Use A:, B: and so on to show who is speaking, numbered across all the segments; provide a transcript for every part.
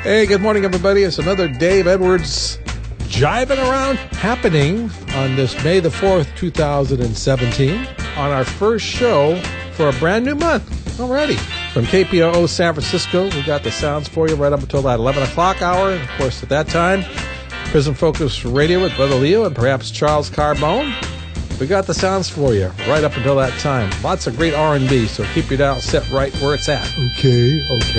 A: Hey, good morning, everybody. It's another Dave Edwards Jiving Around happening on this May the 4th, 2017, on our first show for a brand new month already. From KPOO San Francisco, we got the sounds for you right up until that 11 o'clock hour. And, of course, at that time, Prism Focus Radio with Brother Leo and perhaps Charles Carbone. We got the sounds for you right up until that time. Lots of great R&B, so keep your dial set right where it's at. Okay.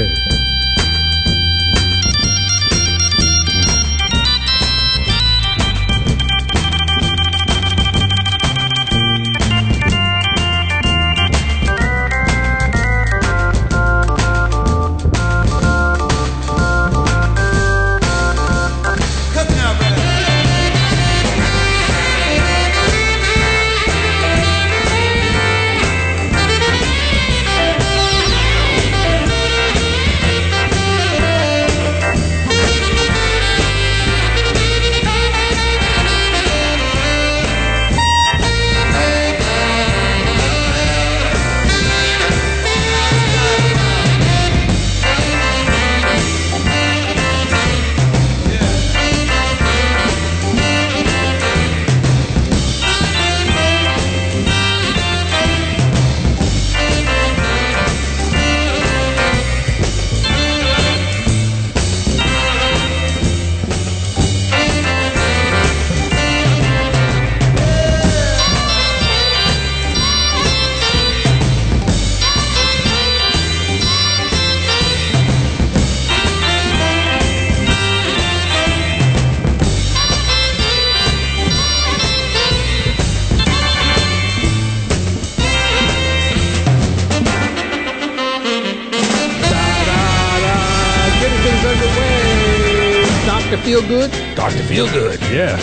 A: Dr. Feelgood, yeah.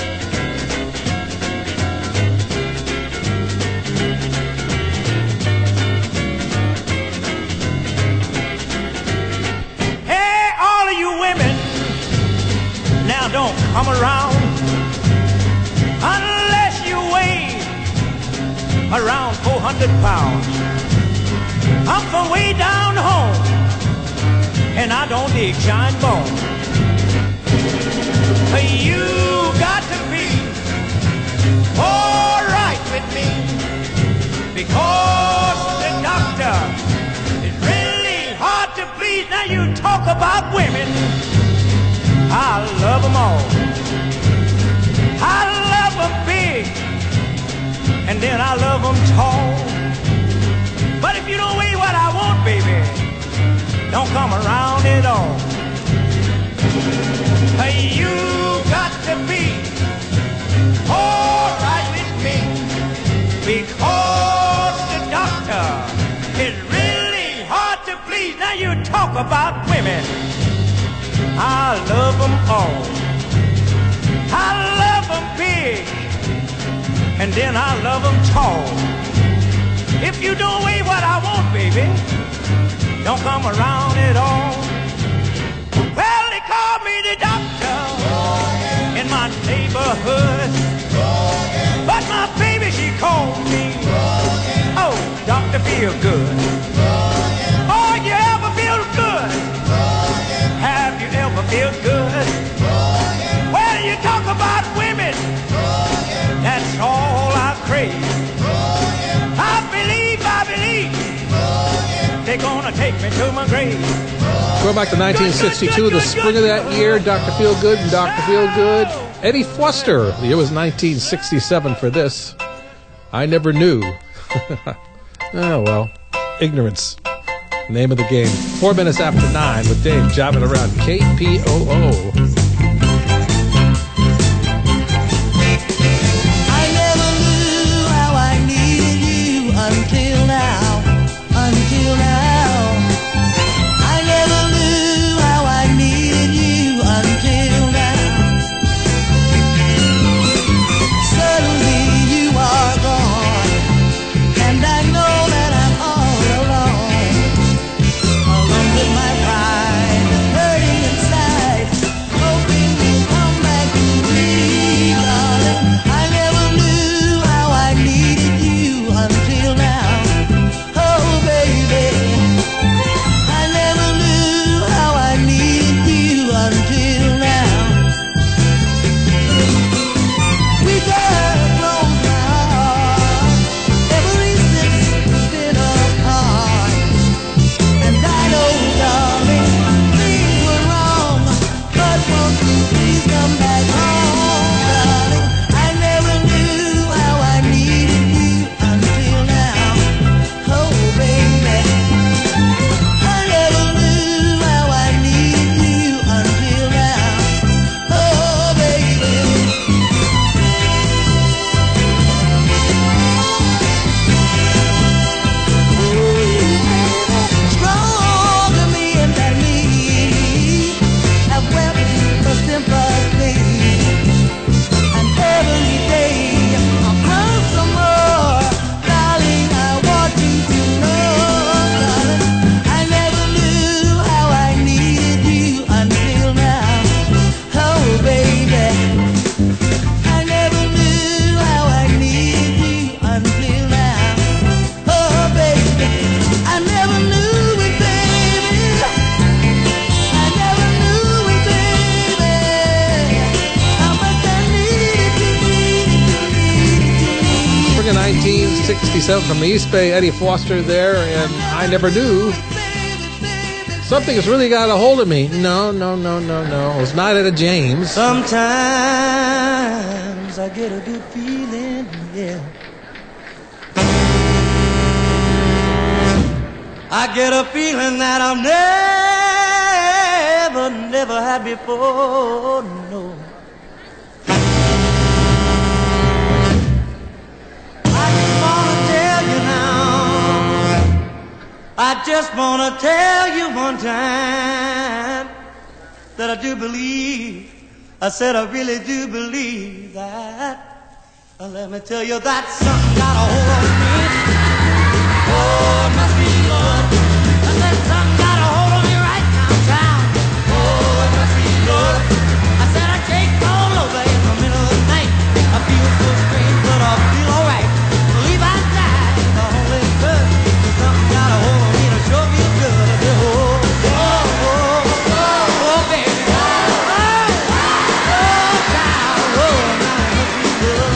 B: Hey, all of you women, now don't come around unless you weigh around 400 pounds. I'm from way down home, and I don't dig giant bones. You got to be all right with me, because the doctor is really hard to please. Now you talk about women, I love them all. I love them big, and then I love them tall. But if you don't weigh what I want, baby, don't come around at all. You got to be all right with me, because the doctor is really hard to please. Now you talk about women, I love them all. I love them big, and then I love them tall. If you don't weigh what I want, baby, don't come around at all. Well, they call me the doctor in my neighborhood, but my baby, she called me, oh, Dr. Feelgood. Oh, you ever feel good? Have you ever feel good? Well, you talk about women, that's all I crave. I believe they're gonna take me to my grave.
A: Going back to 1962, the spring of that year, Dr. Feelgood and Dr. Feelgood. Eddie Foster, the year was 1967 for this. I never knew. Oh, well, ignorance. Name of the game. 4 minutes after 9 with Dave jiving around KPOO.
C: Until now, I never knew how I needed you until now. Suddenly you are gone, and I know that I'm all alone with my pride hurting inside, hoping you'll come back to me, darling. I never knew how I needed you until now.
A: 1967 from the East Bay, Eddie Foster there, and I Never Knew. Something has really got a hold of me. No. It was not Etta James.
C: Sometimes I get a good feeling, yeah. I get a feeling that I've never had before, no. I just wanna tell you one time that I do believe, I said I really do believe that. Let me tell you that something got a hold on me. Oh, it must be love. I said something got a hold on me right now, child. Oh, it must be love. I said I shake all over in the middle of the night. I feel so strange, but I feel alright. Believe I died in the Holy Spirit. Something got a hold on me to sure feel good. Oh, baby. Child. Oh, now it must be love.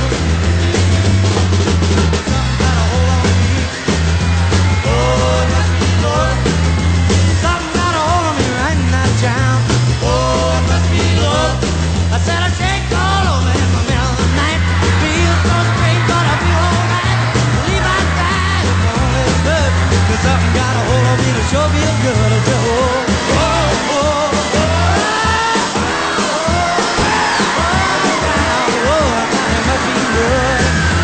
C: Something got a hold on me. Oh, it must be love. Something got a hold on me right now, child. Oh, it must be love. I said I shake all over in the middle of the night. Feel so strange, but I feel alright. Believe I died in the Holy Spirit. Cause something got a hold on me to sure feel good. I said, it must be love.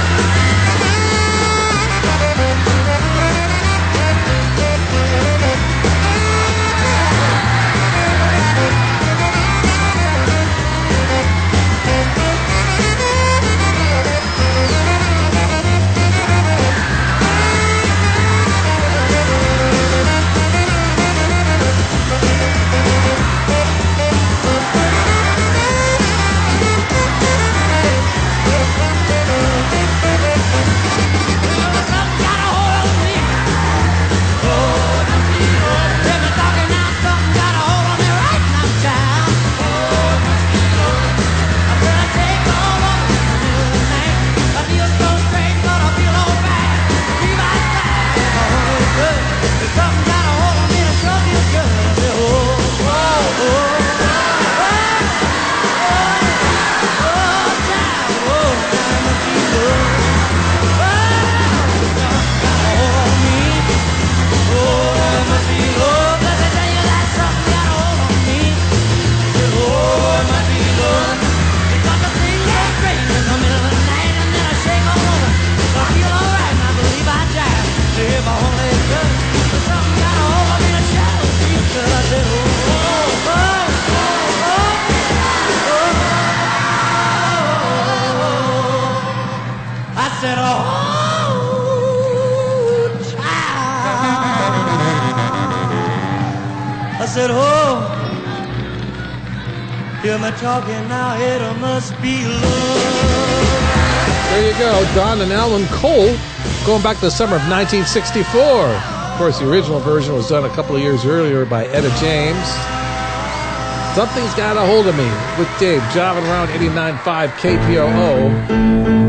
C: I said, oh, hear me talking now, it must be love.
A: There you go, Don and Alan Cole, going back to the summer of 1964. Of course, the original version was done a couple of years earlier by Etta James. Something's Got a Hold of Me with Dave, driving around 89.5 KPOO.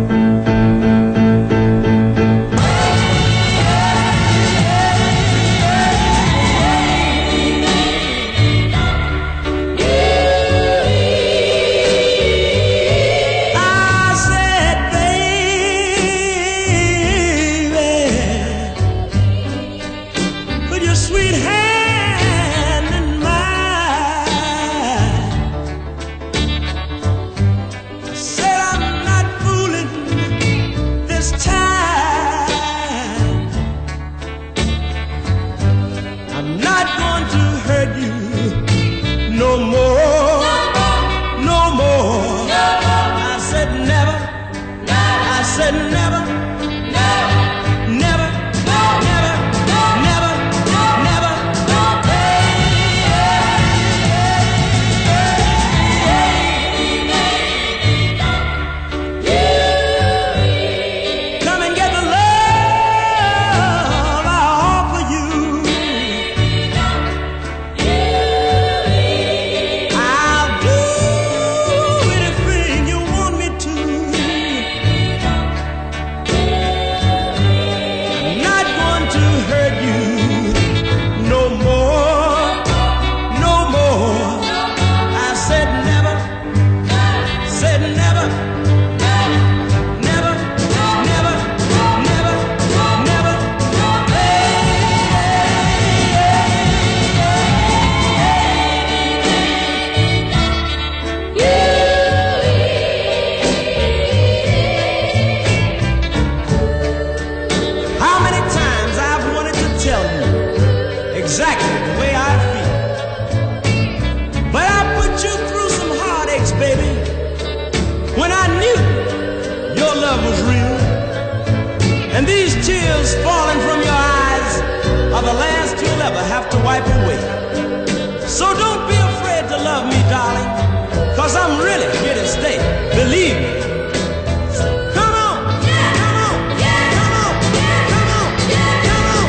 B: tears falling from your eyes are the last you'll ever have to wipe away. So don't be afraid to love me, darling, 'cause I'm really here to stay. Believe me. Come on, come on, come on, come on, come on.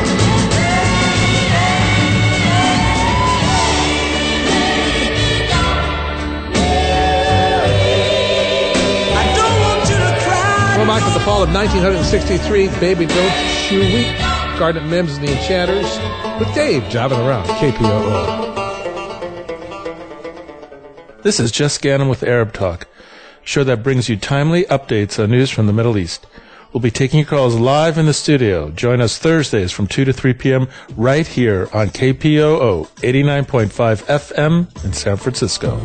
B: I don't want you to cry.
A: Well, back to the fall of 1963, Baby Don't Shoe Week, Garnet Mims and the Enchanters, with Dave jiving around KPOO.
D: This is Jess Gannon with Arab Talk, a show that brings you timely updates on news from the Middle East. We'll be taking your calls live in the studio. Join us Thursdays from 2 to 3 p.m. right here on KPOO 89.5 FM in San Francisco.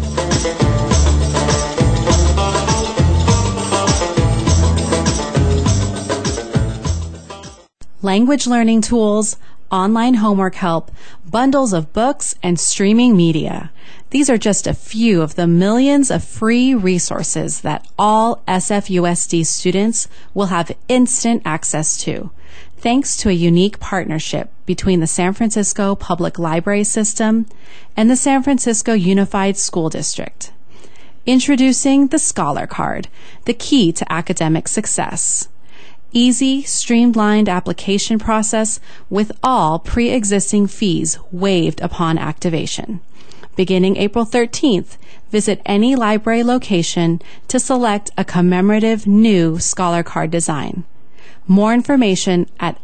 E: Language learning tools, online homework help, bundles of books, and streaming media. These are just a few of the millions of free resources that all SFUSD students will have instant access to, thanks to a unique partnership between the San Francisco Public Library System and the San Francisco Unified School District. Introducing the Scholar Card, the key to academic success. Easy, streamlined application process with all pre-existing fees waived upon activation. Beginning April 13th, visit any library location to select a commemorative new Scholar Card design. More information at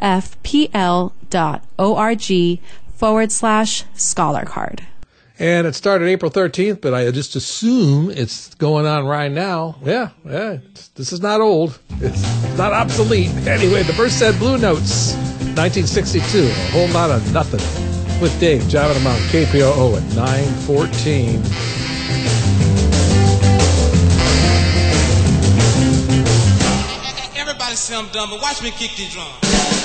E: sfpl.org/Scholar Card.
A: And it started April 13th, but I just assume it's going on right now. Yeah, this is not old. It's not obsolete. Anyway, the Merced Blue Notes, 1962, a whole lot of nothing. With Dave jiving around KPOO at 9:14.
F: Everybody say I'm dumb, but watch me kick these drums.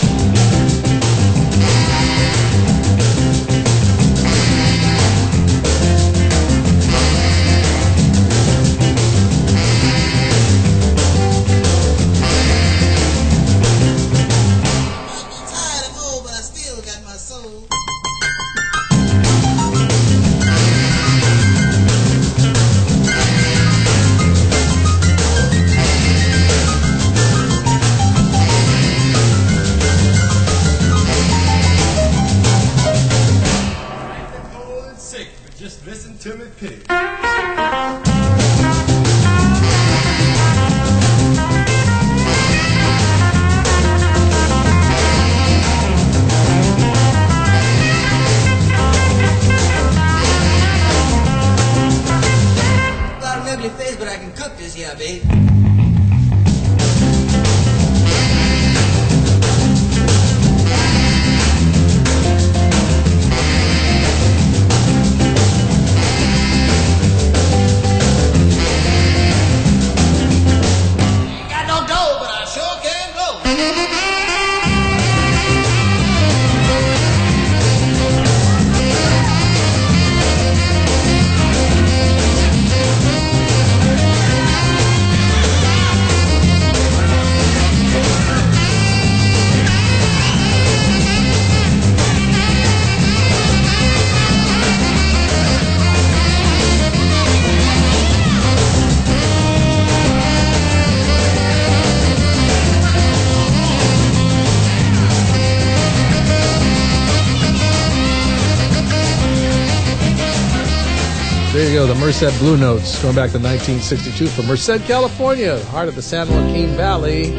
A: There you go, the Merced Blue Notes, going back to 1962 from Merced, California, heart of the San Joaquin Valley.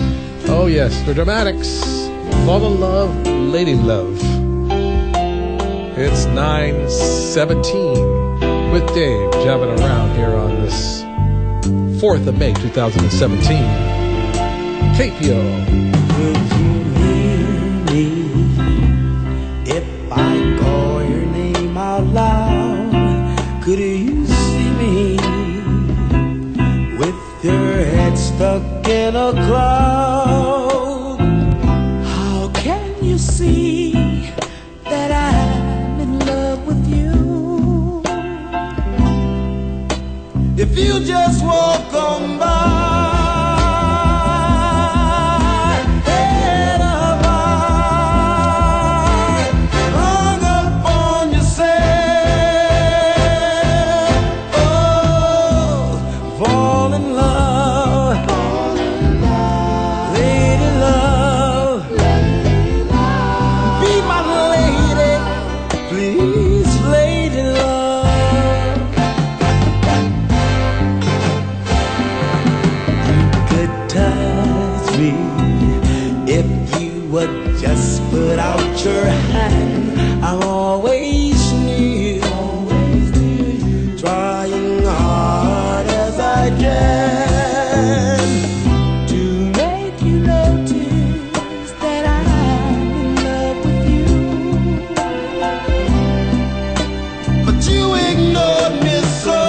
A: Oh yes, the Dramatics, Fall in Love, Lady Love. It's 9:17 with Dave jabbing around here on this 4th of May, 2017. KPO.
C: Could you hear me if I call your name out loud? Could you see me with your head stuck in a cloud? How can you see that I'm in love with you? If you just walk on by, hey, hold out your hand. I'm always near, trying hard as I can to make you notice that I'm in love with you. But you ignored me so.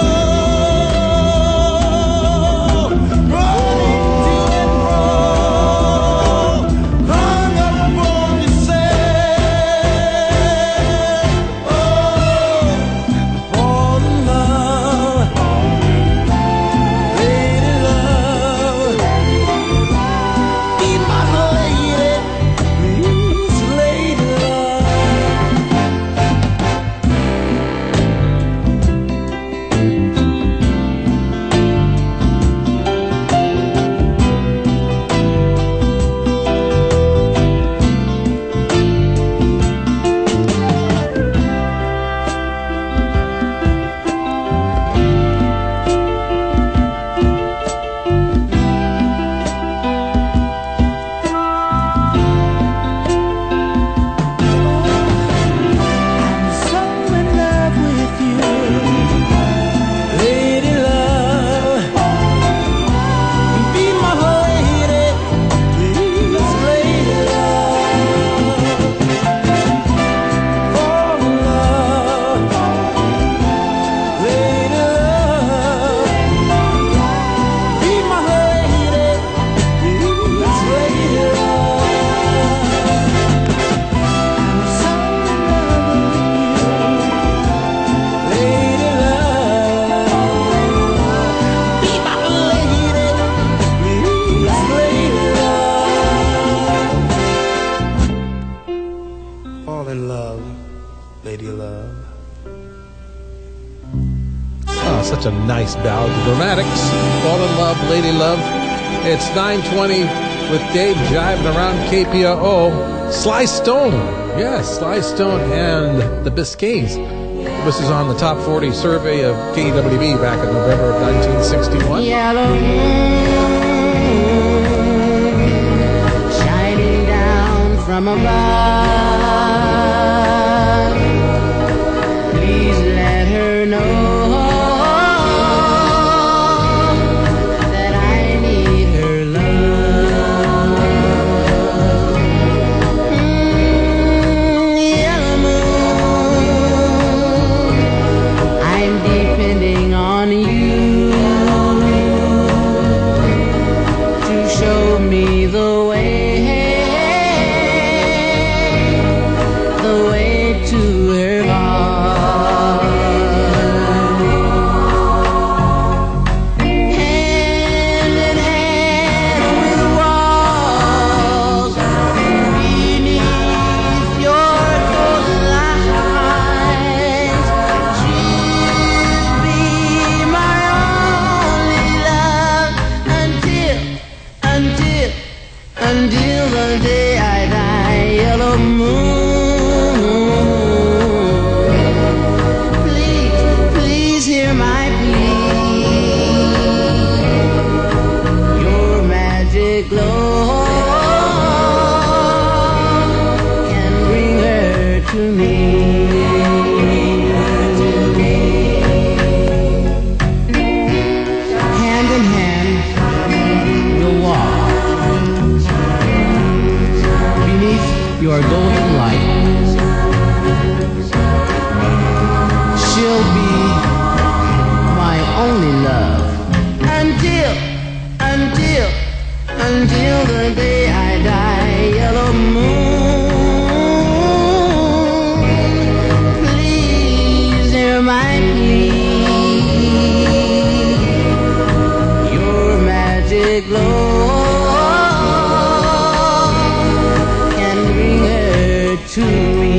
A: Such a nice ballad. The Dramatics, Fall in Love, Lady Love. It's 9:20 with Dave jiving around KPOO. Sly Stone. Yes, Sly Stone and the Biscaynes. This is on the top 40 survey of KWB back in November of 1961.
C: Yellow moon shining down from above. Please let her know
G: your golden light. She'll be my only love until the day I die. Yellow moon, please hear my plea. Your magic glow to me.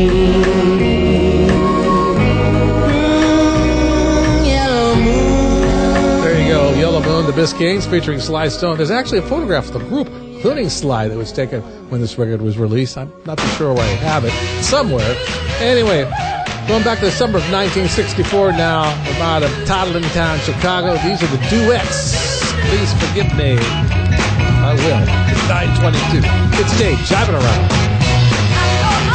G: Yellow moon.
A: There you go, Yellow Moon, the Biscaynes featuring Sly Stone. There's actually a photograph of the group, including Sly, that was taken when this record was released. I'm not too sure where I have it. Somewhere. Anyway, going back to the summer of 1964 now, I'm out of Toddling-town, Chicago. These are the Duets. Please forgive me. I will. It's 9:22. It's Dave jiving around.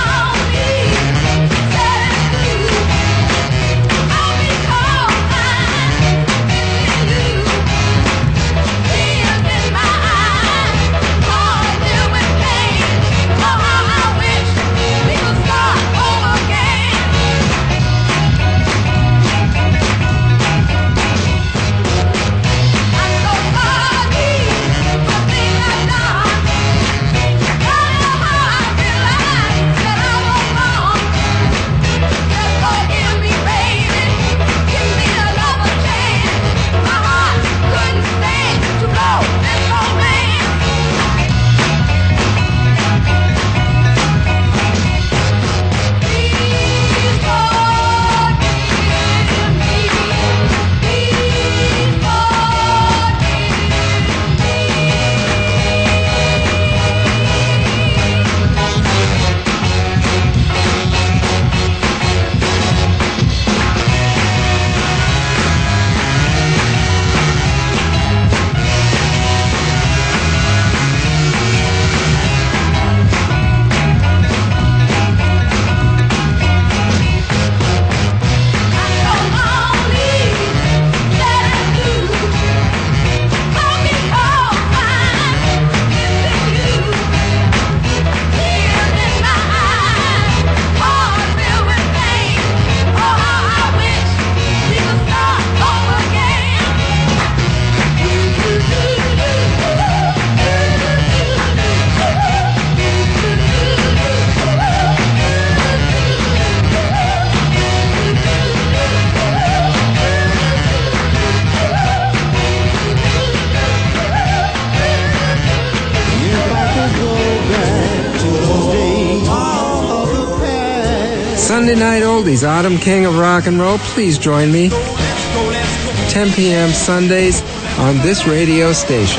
H: Sunday Night Oldies, Autumn King of Rock and Roll. Please join me. 10 p.m. Sundays on this radio station.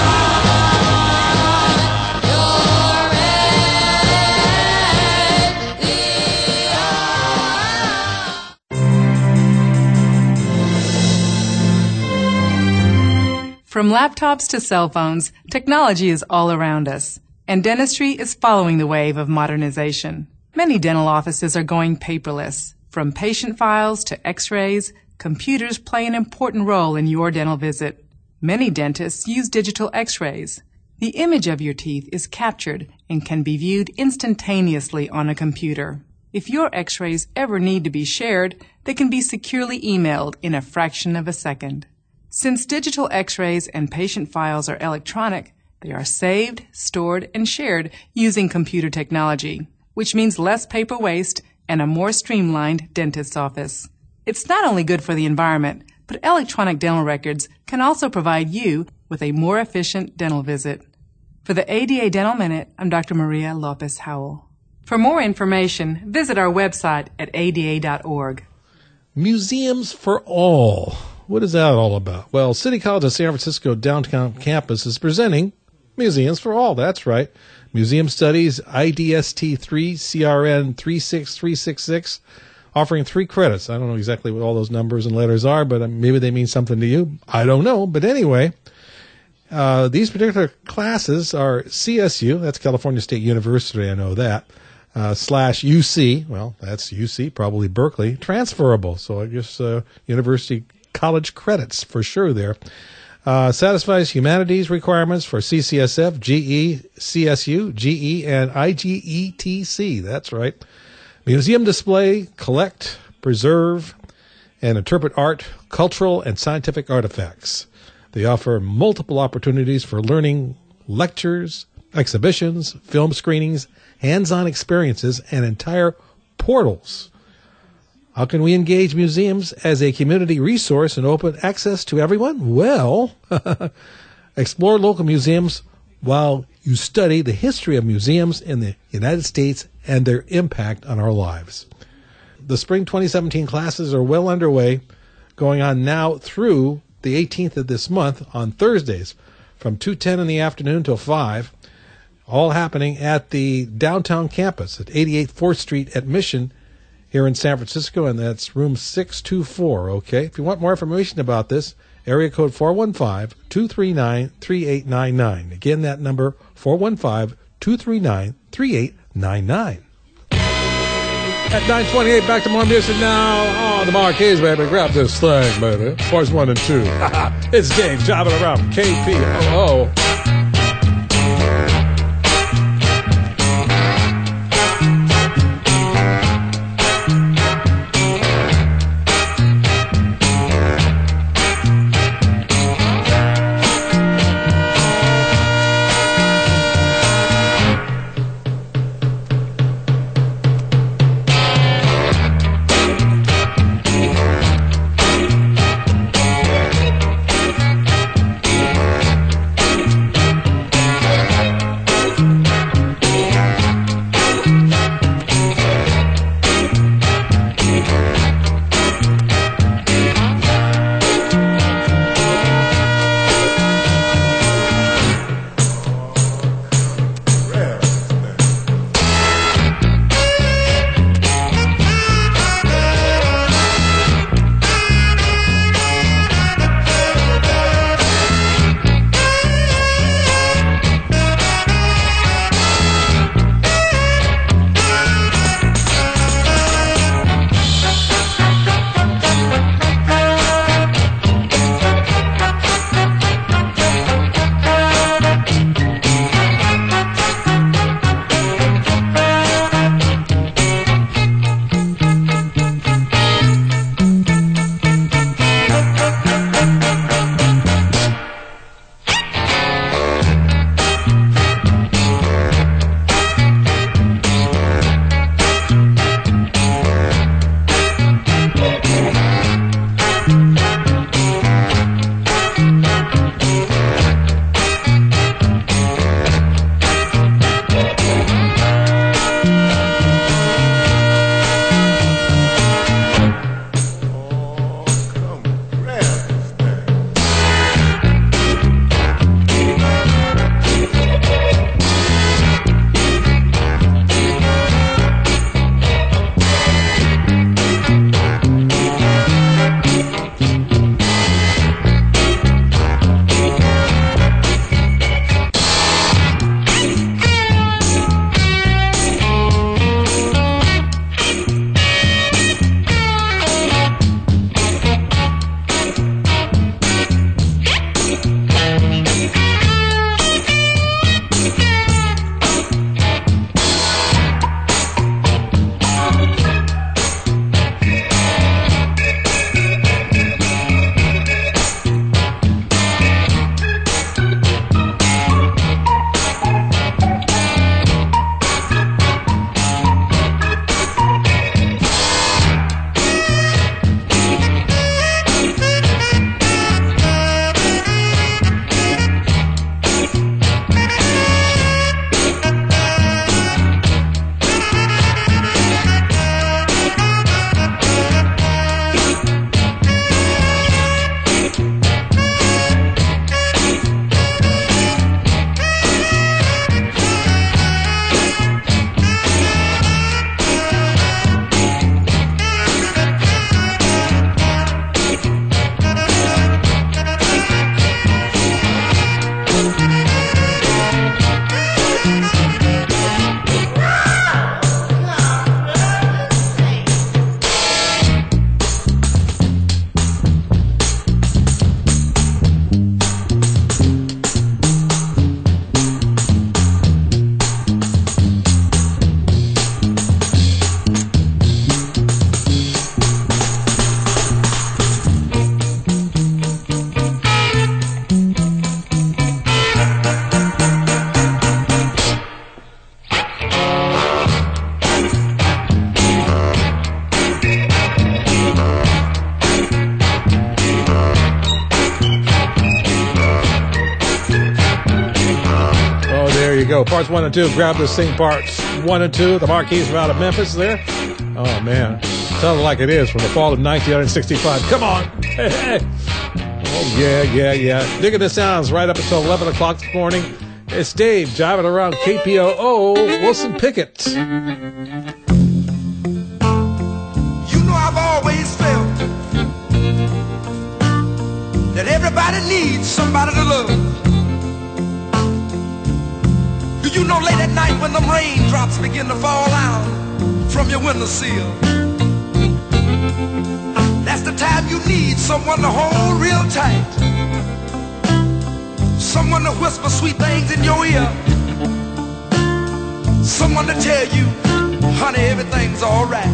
I: From laptops to cell phones, technology is all around us, and dentistry is following the wave of modernization. Many dental offices are going paperless. From patient files to x-rays, computers play an important role in your dental visit. Many dentists use digital x-rays. The image of your teeth is captured and can be viewed instantaneously on a computer. If your x-rays ever need to be shared, they can be securely emailed in a fraction of a second. Since digital x-rays and patient files are electronic, they are saved, stored, and shared using computer technology, which means less paper waste and a more streamlined dentist's office. It's not only good for the environment, but electronic dental records can also provide you with a more efficient dental visit. For the ADA Dental Minute, I'm Dr. Maria Lopez Howell. For more information, visit our website at ada.org.
A: Museums for All. What is that all about? Well, City College of San Francisco downtown campus is presenting Museums for All. That's right. Museum Studies IDST 3 CRN 36366, offering 3 credits. I don't know exactly what all those numbers and letters are, but maybe they mean something to you. I don't know. But anyway, these particular classes are CSU, that's California State University, I know that, / UC, well, that's UC, probably Berkeley, transferable. So I guess university college credits for sure there. Satisfies humanities requirements for CCSF, GE, CSU, GE, and IGETC. That's right. Museum display, collect, preserve, and interpret art, cultural, and scientific artifacts. They offer multiple opportunities for learning, lectures, exhibitions, film screenings, hands-on experiences, and entire portals. How can we engage museums as a community resource and open access to everyone? Well, explore local museums while you study the history of museums in the United States and their impact on our lives. The spring 2017 classes are well underway, going on now through the 18th of this month on Thursdays from 2:10 in the afternoon till 5, all happening at the downtown campus at 88 4th Street at Mission here in San Francisco, and that's room 624, okay? If you want more information about this, area code 415-239-3899. Again, that number, 415-239-3899. At 9:28, back to more music now on the Marquez, baby. Grab this thing, baby. Force 1 and 2. It's Dave driving around KPOO. you go. Parts 1 and 2. Grab this thing, parts 1 and 2. The Marquis are out of Memphis there. Oh, man. Tell it like it is from the fall of 1965. Come on. Hey, hey. Oh, yeah. Digging the sounds right up until 11 o'clock this morning. It's Dave driving around KPOO. Wilson Pickett.
B: You know I've always felt that everybody needs somebody to love. Do you know late at night when them raindrops begin to fall out from your windowsill, that's the time you need someone to hold real tight, someone to whisper sweet things in your ear, someone to tell you, honey, everything's all right.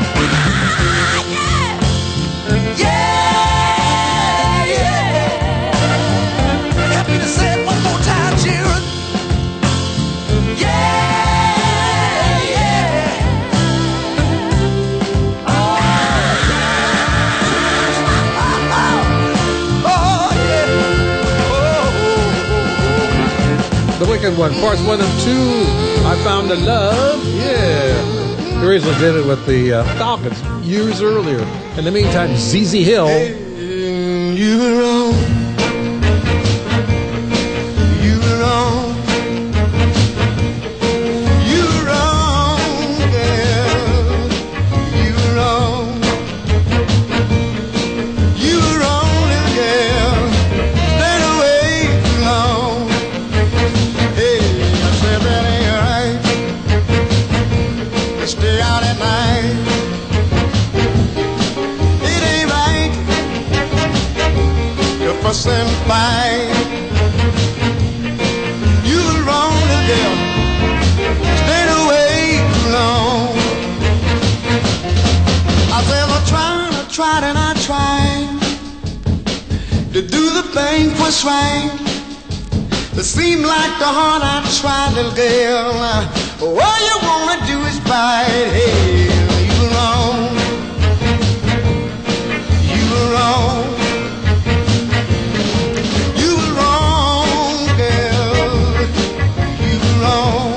B: Yeah.
A: second one, parts 1 and 2. I Found a Love. Yeah. The original did it with the Falcons years earlier. In the meantime, ZZ Hill.
C: Hey, you were wrong. You were wrong. You were wrong, girl. You were wrong. You were wrong, little girl. Stayed away too long. Hey, I said that ain't right. Stay out at night. It ain't right. You fuss and fight. You were wrong, little girl. Stayed away too long. I said I tried and I tried to do the thing was right. It seemed like the heart I tried, little girl. All you wanna do is fight. Hey, you were wrong. You were wrong. You were wrong, girl. You were wrong.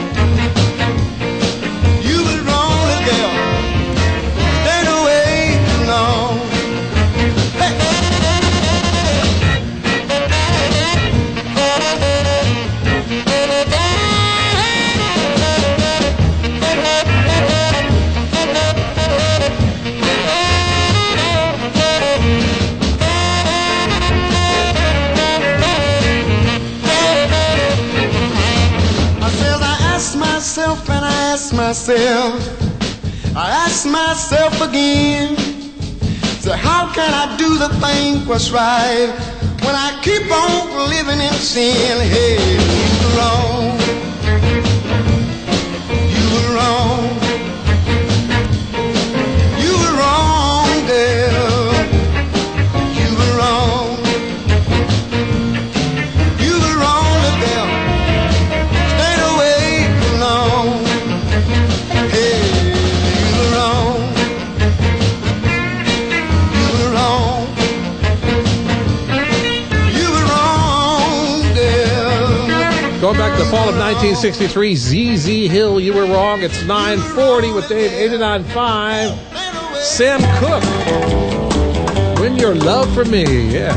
C: You were wrong, little girl. Stayed away too long. Hey. I ask myself again, so how can I do the thing what's right when I keep on living in sin? Hey, you were wrong. You were wrong. You were wrong, girl. You were wrong. You were wrong, little girl. Stayed away too long. Hey, you were wrong. You were wrong. You were wrong, girl.
A: Going back to the fall of 1963, ZZ Hill, You Were Wrong. It's 9:40 with Dave 89.5. Sam Cooke, Win Your Love for Me. Yeah.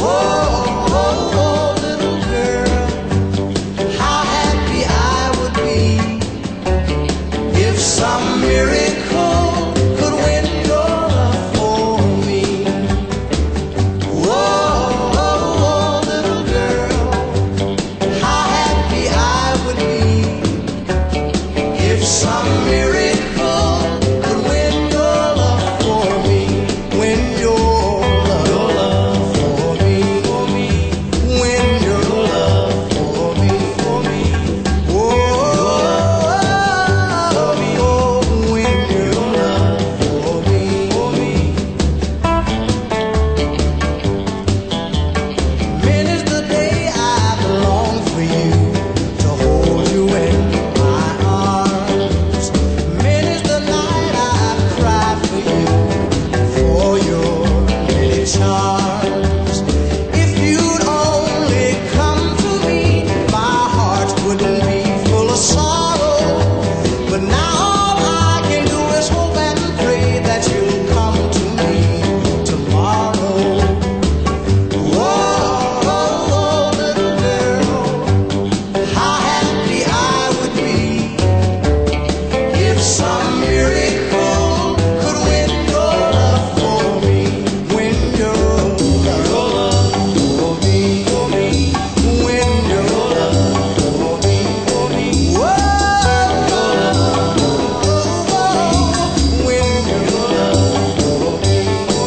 C: Oh, little girl, how happy I would be if some miracle could win your love for me. Whoa, little girl, how happy I would be if some miracle could win your love for me. Win your love for me. Win your love for me. Whoa, win your love for me. Many's the day I've longed for you to hold you in my arms. Many's the night I've cried for you, for your many charms. If you'd only come to me, my heart wouldn't be full of sorrow. But now all I can do is hope and pray that you'll come to me tomorrow. Whoa, little girl, how happy I would be if some miracle could win your love for me. Win your love for me. Win your love for me. Whoa, win your love for me.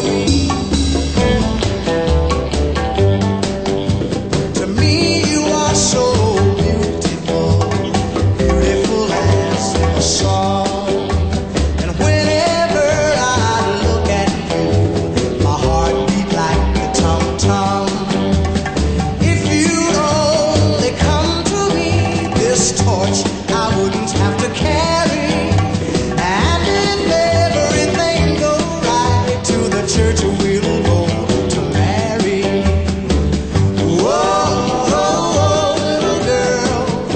C: To me you are so beautiful, beautiful as a song. And whenever I look at you, my heart beat like a tom-tom. If you'd only come to me, this torch I wouldn't have to carry. And if everything go right, to the church we'll go to marry. Whoa, little girl,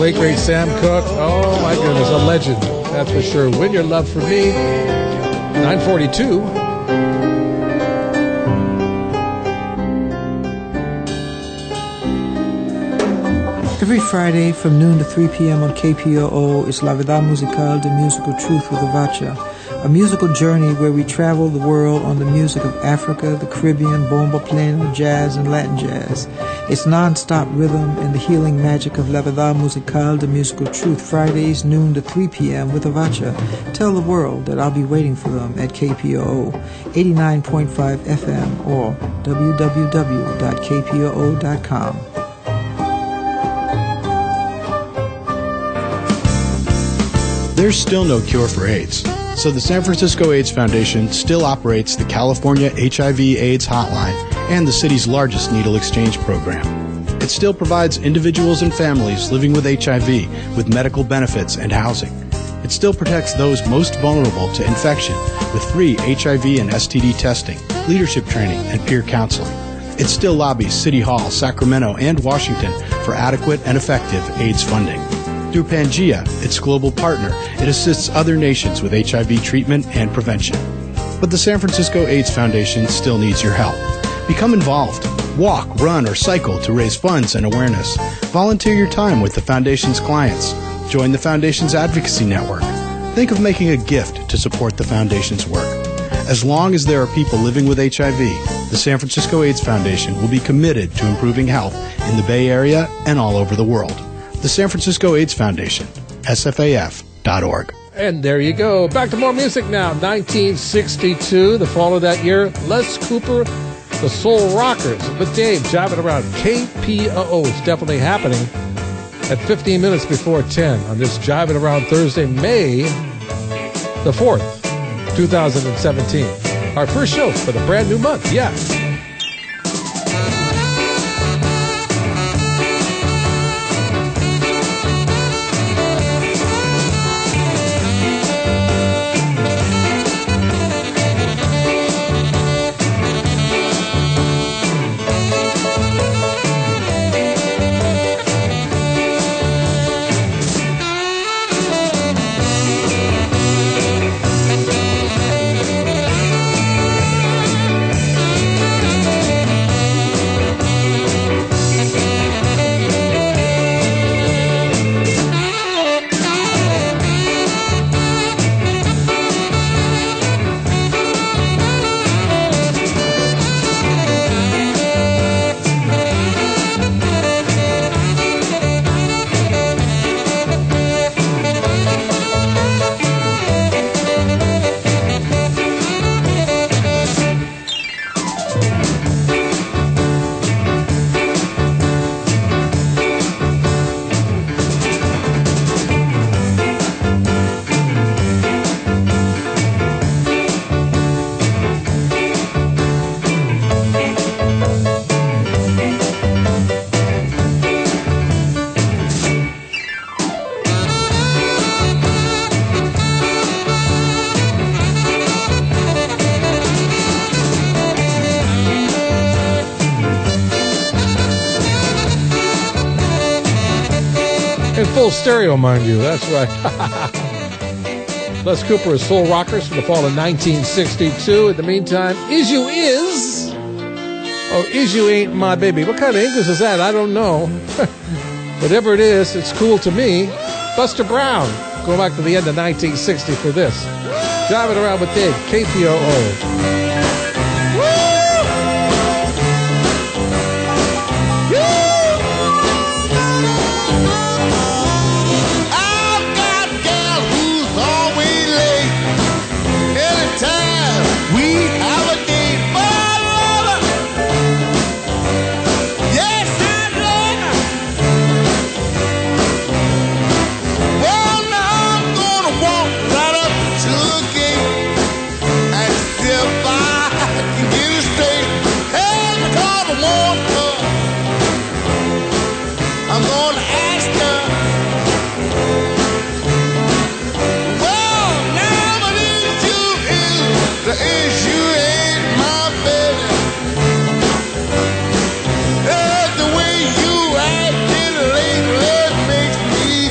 A: late great Sam Cooke. Oh my goodness, a legend. That's for sure. Win Your Love for Me. 9:42.
J: Every Friday from noon to 3 p.m. on KPOO is La Verdad Musical, the musical truth with Avacha, a musical journey where we travel the world on the music of Africa, the Caribbean, bomba, piano, jazz, and Latin jazz. It's non-stop rhythm and the healing magic of La Verdad Musical, the musical truth, Fridays noon to 3 p.m. with Avacha. Tell the world that I'll be waiting for them at KPOO 89.5 FM or www.kpoo.com.
K: There's still no cure for AIDS, so the San Francisco AIDS Foundation still operates the California HIV/AIDS Hotline and the city's largest needle exchange program. It still provides individuals and families living with HIV with medical benefits and housing. It still protects those most vulnerable to infection with free HIV and STD testing, leadership training, and peer counseling. It still lobbies City Hall, Sacramento, and Washington for adequate and effective AIDS funding. Through Pangea, its global partner, it assists other nations with HIV treatment and prevention. But the San Francisco AIDS Foundation still needs your help. Become involved. Walk, run, or cycle to raise funds and awareness. Volunteer your time with the Foundation's clients. Join the Foundation's advocacy network. Think of making a gift to support the Foundation's work. As long as there are people living with HIV, the San Francisco AIDS Foundation will be committed to improving health in the Bay Area and all over the world. The San Francisco AIDS Foundation, sfaf.org.
A: And there you go. Back to more music now. 1962, the fall of that year. Les Cooper, the Soul Rockers. But Dave, jiving around KPOO. It's definitely happening at 15 minutes before 10 on this Jiving Around Thursday, May the 4th, 2017. Our first show for the brand new month. Yeah. In full stereo, mind you. That's right. Les Cooper is Soul Rockers from the fall of 1962. In the meantime, Is You Is. Oh, Is You Ain't My Baby. What kind of English is that? I don't know. Whatever it is, it's cool to me. Buster Brown. Going back to the end of 1960 for this. Driving around with Dave, KPOO.
L: The way you acting lately makes me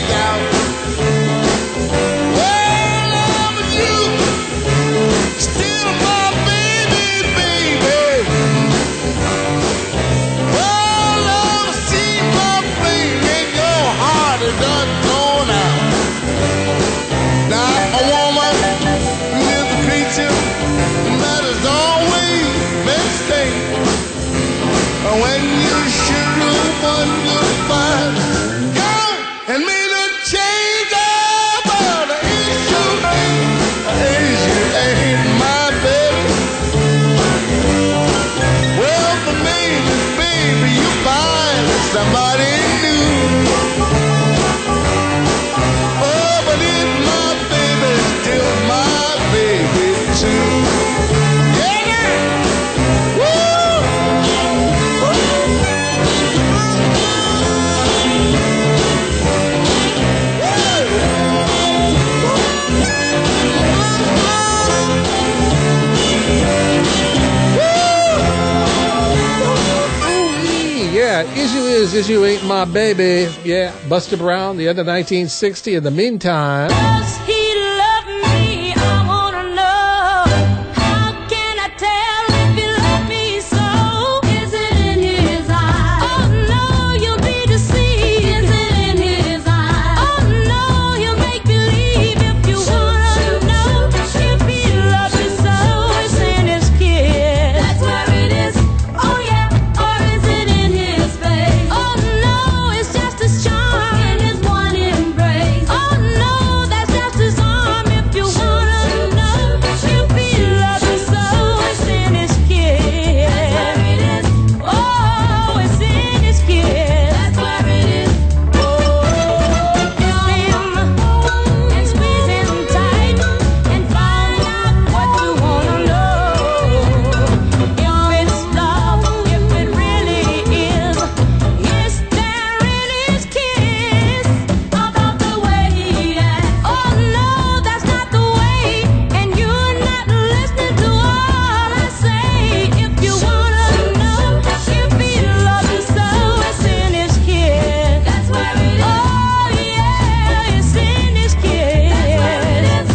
A: right, Is You Ain't My Baby. Yeah, Buster Brown, the end of 1960. In the meantime...
C: Does he love me? I wanna know. How can I tell if he loves me so? Is it in his eyes? Oh no, you'll be deceived. Is it in his eyes? Oh no, he'll make believe if you wanna know. If he loves you so, it's in his kiss. That's where it is. Oh yeah, or is it in his face? Oh no, it's just his charm and his one embrace. Oh no, that's just his arm. If you wanna know, if he loves you so, it's in his kiss. That's where it is. Oh, it's in his kiss. That's where it is. Oh, kiss him and squeeze him tight and find out what you wanna know. If it's love, if it really is, is there in his kiss about the way he acts? Oh no, that's not the way, and you're not listening to all I say. If you wanna know if he loves you so, it's in his kiss. That's where it is. Oh yeah, it's in his kiss. That's where it is.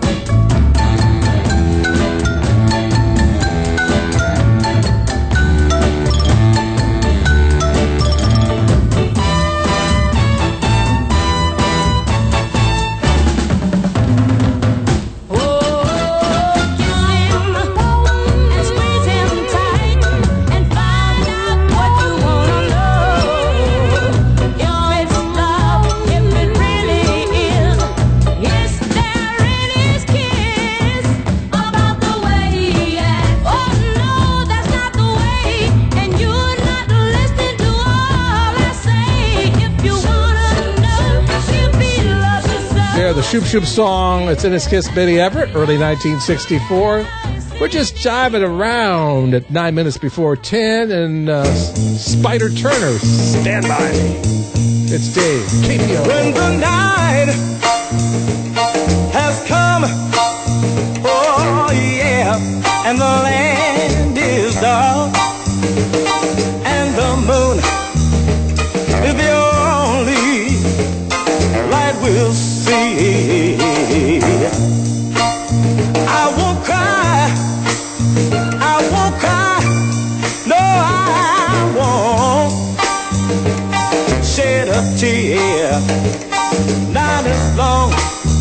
C: And squeeze him tight and find out what you wanna know. If it's love, if it really is, there in his kiss about the way he acts? Oh no, that's not the way, and you're not listening to all I say. If you wanna know if he loves you so.
A: Yeah, the Shoop Shoop song. It's in his kiss, Betty Everett, early 1964. We're just jiving around at 9 minutes before 10, and Spider Turner, stand by me. It's Dave, KPO.
B: When the night has come, oh yeah, and the land is dark, and the moon is the only light we'll see. I won't cry, no I won't shed a tear. Not as long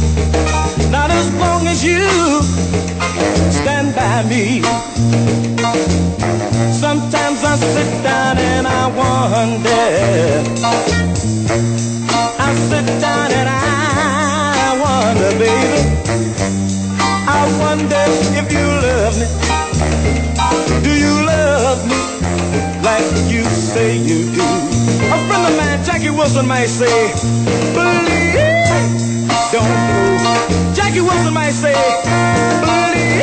B: as you stand by me. Sometimes I sit down and I wonder. I sit down and I wonder, baby. I wonder if you love me. Do you love me like you say you do? A friend of mine, Jackie Wilson, might say, believe, don't know. Jackie Wilson might say, believe.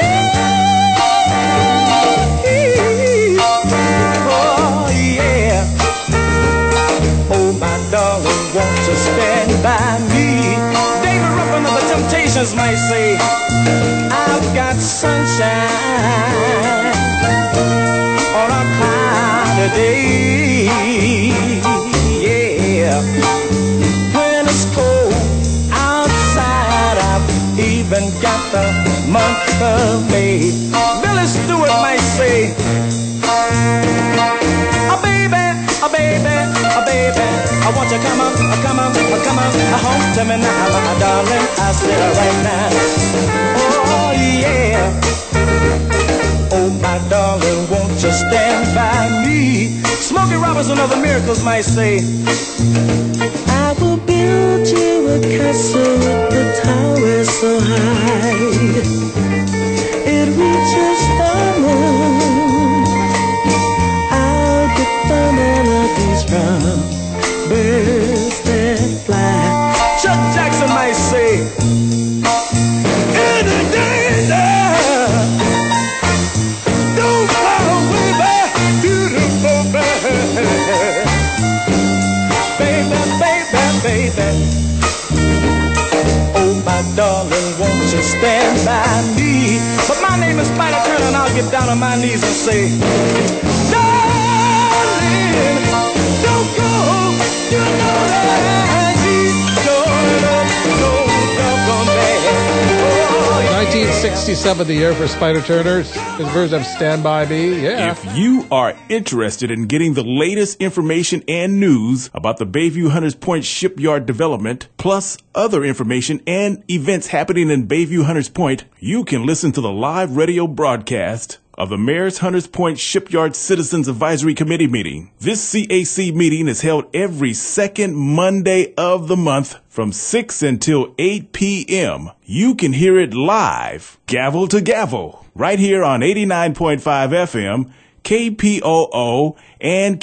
B: Oh yeah. Oh my darling, won't you stand by me? David Ruffin of the Temptations might say, I've got sunshine on a cloudy day. Yeah. When it's cold outside, I've even got the month of May. Billy Stewart might say, oh baby, I want you come on home to me now, my darling. I said right now, oh yeah. Oh my darling, won't you stand by me? Smokey Robinson of the Miracles might say, I will build you a castle with the tower so high it reaches the moon. I'll get the melodies from birds that fly. Chuck Jackson might say, in the danger, don't fly away, beautiful bird. Baby, oh my darling, won't you stand by me? But my name is Spider Turner, and I'll get down on my knees and say, darling, You know that he's so bad.
A: 1967, the year for Spider Turners. His version of Stand By Me. Yeah.
L: If you are interested in getting the latest information and news about the Bayview Hunters Point shipyard development, plus other information and events happening in Bayview Hunters Point, you can listen to the live radio broadcast of the Mayor's Hunters Point Shipyard Citizens Advisory Committee meeting. This CAC meeting is held every second Monday of the month from 6 until 8 p.m. You can hear it live, gavel to gavel, right here on 89.5 FM, KPOO, and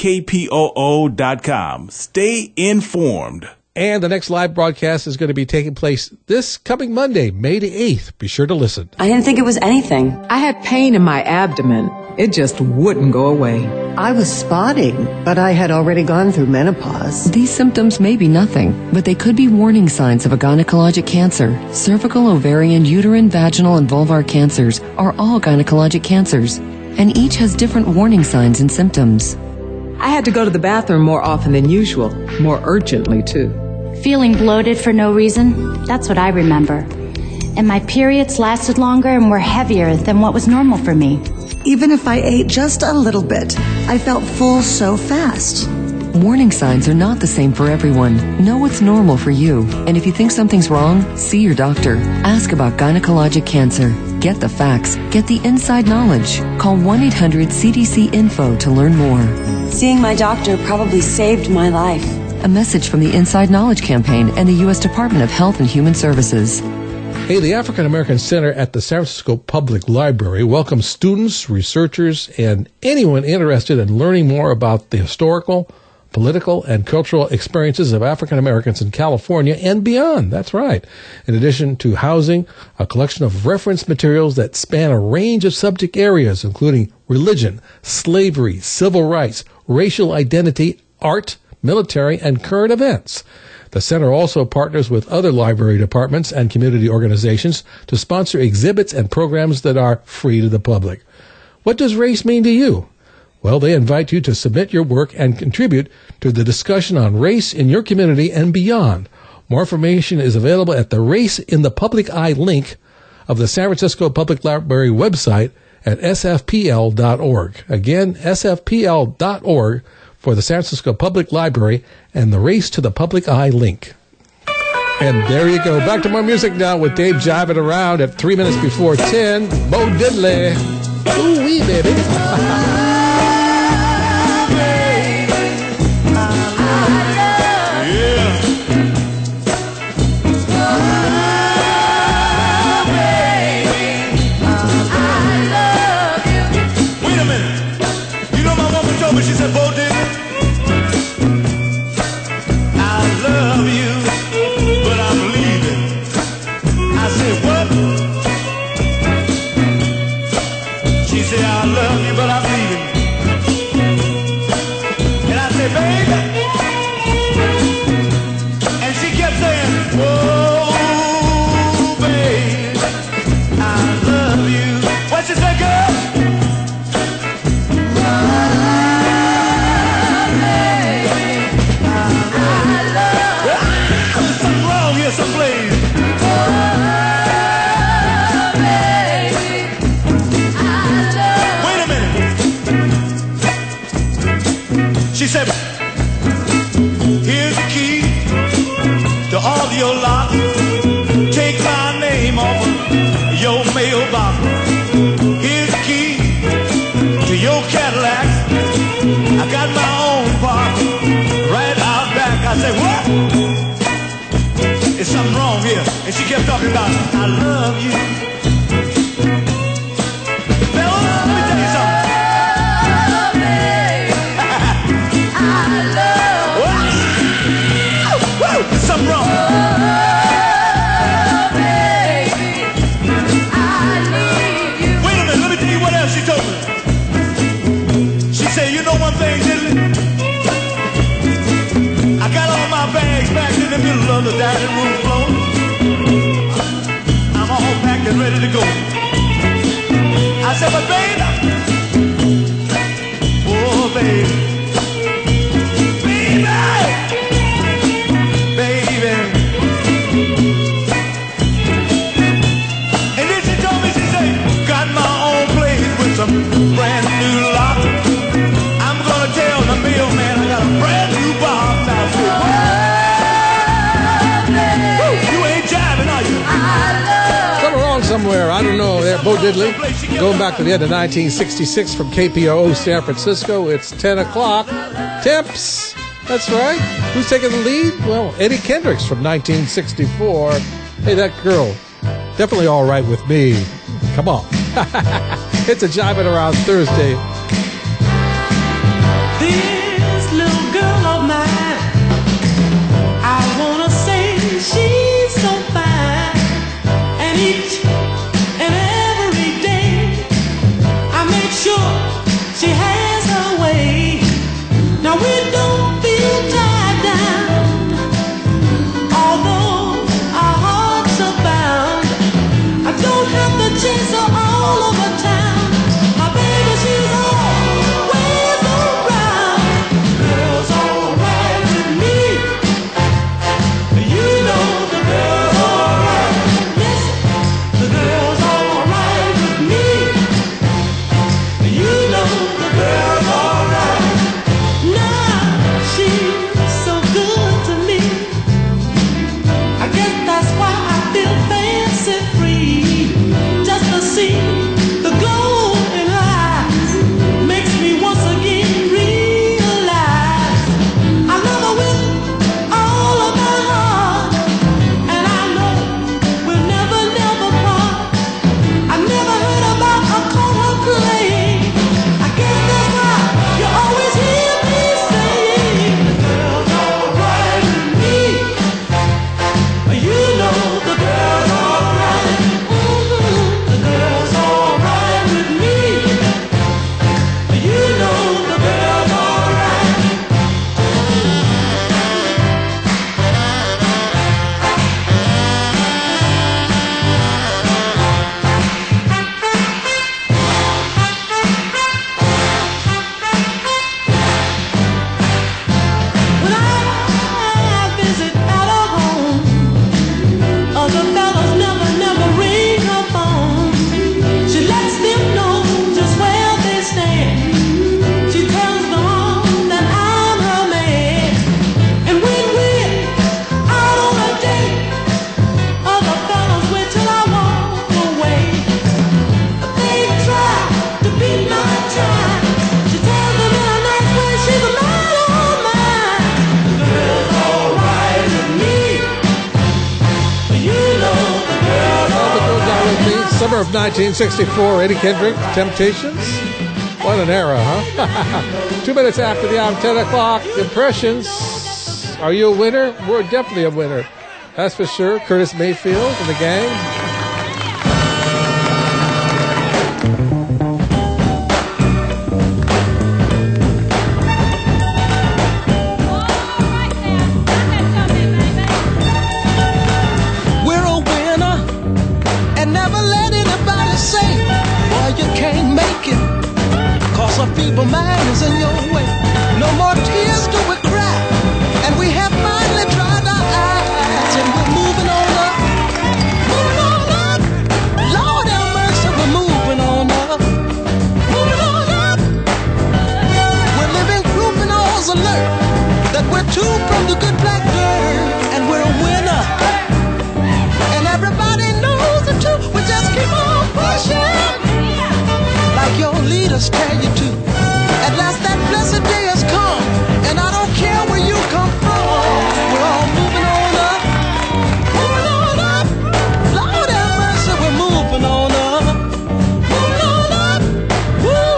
L: KPOO.com. Stay informed.
A: And the next live broadcast is going to be taking place this coming Monday, May the 8th. Be sure to listen.
M: I didn't think it was anything. I had pain in my abdomen. It just wouldn't go away.
N: I was spotting, but I had already gone through menopause.
O: These symptoms may be nothing, but they could be warning signs of a gynecologic cancer. Cervical, ovarian, uterine, vaginal, and vulvar cancers are all gynecologic cancers, and each has different warning signs and symptoms.
M: I had to go to the bathroom more often than usual, more urgently too.
P: Feeling bloated for no reason? That's what I remember. And my periods lasted longer and were heavier than what was normal for me.
N: Even if I ate just a little bit, I felt full so fast.
O: Warning signs are not the same for everyone. Know what's normal for you. And if you think something's wrong, see your doctor. Ask about gynecologic cancer. Get the facts. Get the inside knowledge. Call 1-800-CDC-INFO to learn more.
M: Seeing my doctor probably saved my life.
O: A message from the Inside Knowledge Campaign and the U.S. Department of Health and Human Services.
A: Hey, the African American Center at the San Francisco Public Library welcomes students, researchers, and anyone interested in learning more about the historical, political, and cultural experiences of African Americans in California and beyond. That's right. In addition to housing a collection of reference materials that span a range of subject areas, including religion, slavery, civil rights, racial identity, art, military, and current events. The center also partners with other library departments and community organizations to sponsor exhibits and programs that are free to the public. What does race mean to you? Well, they invite you to submit your work and contribute to the discussion on race in your community and beyond. More information is available at the Race in the Public Eye link of the San Francisco Public Library website at sfpl.org. Again, sfpl.org for the San Francisco Public Library and the Race to the Public Eye link. And there you go. Back to more music now with Dave jiving around at 3 minutes before 10. Bo Diddley. Ooh-wee, baby.
B: She said, Bo Diddley, I love you, but I'm leaving. I said, what? She said, I love you, but I'm leaving. And I said, baby. And she kept saying, whoa, baby, I love you. What she said, girl? She said, here's the key to all your locks. Take my name off of your mailbox. Here's the key to your Cadillac. I got my own park right out back. I said, what? There's something wrong here. And she kept talking about, I love you. Now, let me tell you something. Something wrong. Oh, baby, I need you. Wait a minute, let me tell you what else she told me. She said, you know one thing, Diddley? I got all my bags packed in the middle of the dining room floor. I'm all packed
A: Bo Diddley. Going back to the end of 1966 from KPOO San Francisco, it's 10 o'clock. Temps. That's right. Who's taking the lead? Well, Eddie Kendricks from 1964. Hey, that girl, definitely all right with me. Come on. It's a Jiving Around Thursday.
B: This little girl of mine, I wanna say she's so fine. And each and every day, I make sure she has her way. Now we don't feel tied down, although our hearts are bound. I don't have to chase her all over town. My baby, she's always around. Girls alright with me. You know the girls alright. Yes, the girls alright with me. You know the girls alright. Now she's so good to me. I guess that's why I feel fancy free. Just to see the glow in her eyes makes me once again realize I love her with all of my heart, and I know we'll never, never part. I never heard about or caught her playing. I guess that's why you always hear me saying the girls alright with me. You know the girls alright. The girls alright with me. You know the girls alright. When I visit at her home, other fellas never ring her phone. She lets them know just where they stand. She tells them all that I'm her man. And when we're out on a date, other fellas wait till I walk away. They try to beat my time. She tells them in a nice way she's mine, all mine. The girls alright with me. You know the girls alright.
A: Summer of 1964, Eddie Kendrick, Temptations. What an era, huh? 2 minutes after the hour, 10 o'clock. Impressions. Are you a winner? We're definitely a winner. That's for sure. Curtis Mayfield and the gang.
C: We're a winner, and never let anybody say, boy, you can't make it, 'cause a feeble mind is in your way. No more tears do we cry, and we have finally dried our eyes, and we're moving on up, moving on up. Lord have mercy, we're moving on up, moving on up. We're living proof in all's alert that we're two from the good black dirt, and we're a winner. And everybody knows it too. We just keep on pushing, like your leaders tell you to. At last that blessed day has come, and I don't care where you come from. We're all moving on up, moving on up. Lord have mercy, we're moving on up, moving on up. Woo.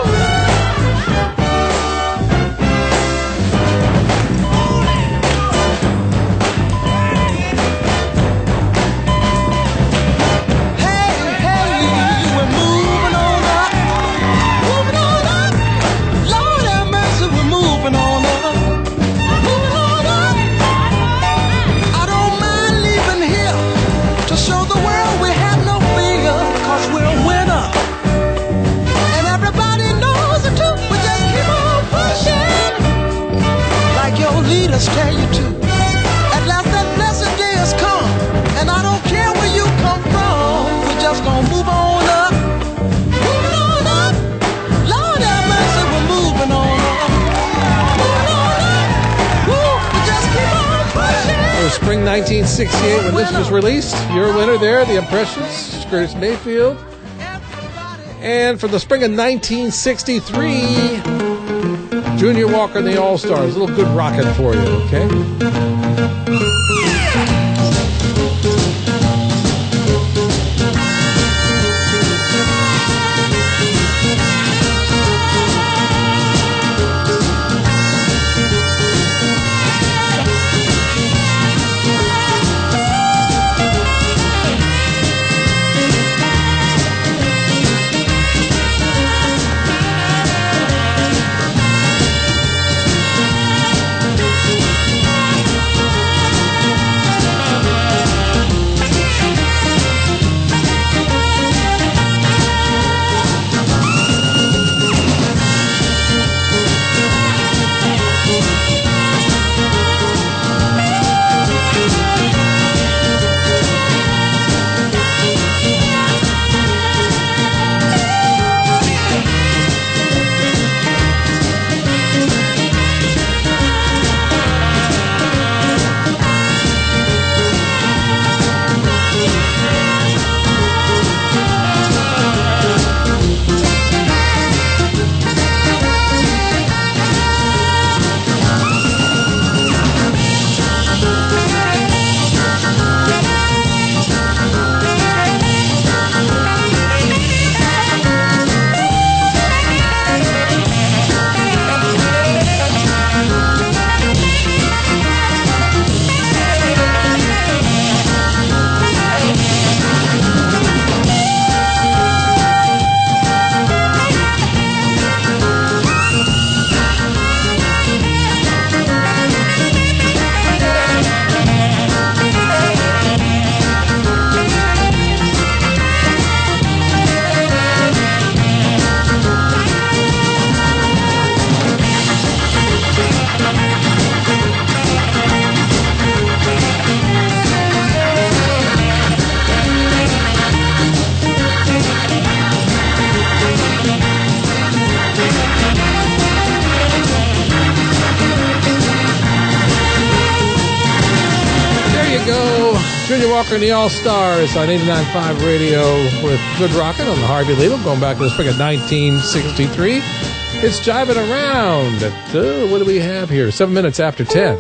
C: Leaders tell you to. At last that blessed day has come, and I don't care where you come from. We're just gonna move on up, moving on up. Lord have mercy, we're moving on up, moving on up. Woo, we just keep on pushing.
A: It was spring 1968 when this was released. You're a winner there. The Impressions, Curtis Mayfield. And for the spring of 1963, Junior Walker and the All-Stars. A little good rockin' for you, okay? Junior Walker and the All-Stars on 89.5 Radio with Good Rockin' on the Harvey Legal, going back to the spring of 1963. It's Jiving Around. What do we have here? 7 minutes after 10.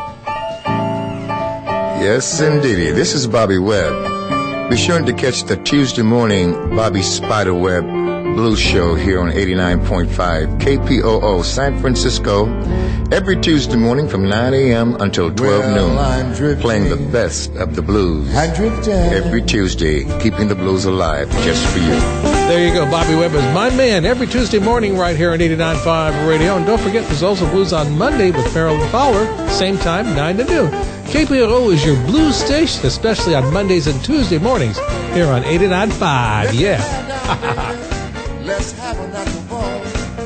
Q: Yes, indeedy. This is Bobby Webb. Be sure to catch the Tuesday morning Bobby Spiderweb Blues Show here on 89.5 KPOO San Francisco every Tuesday morning from 9 a.m. until 12 noon, playing the best of the blues every Tuesday, keeping the blues alive just for you.
A: There you go. Bobby Webb is my man every Tuesday morning right here on 89.5 Radio. And don't forget, there's also Blues on Monday with Marilyn Fowler, same time, 9 to noon. KPOO is your blues station, especially on Mondays and Tuesday mornings here on 89.5. Yeah.
R: Let's have another ball.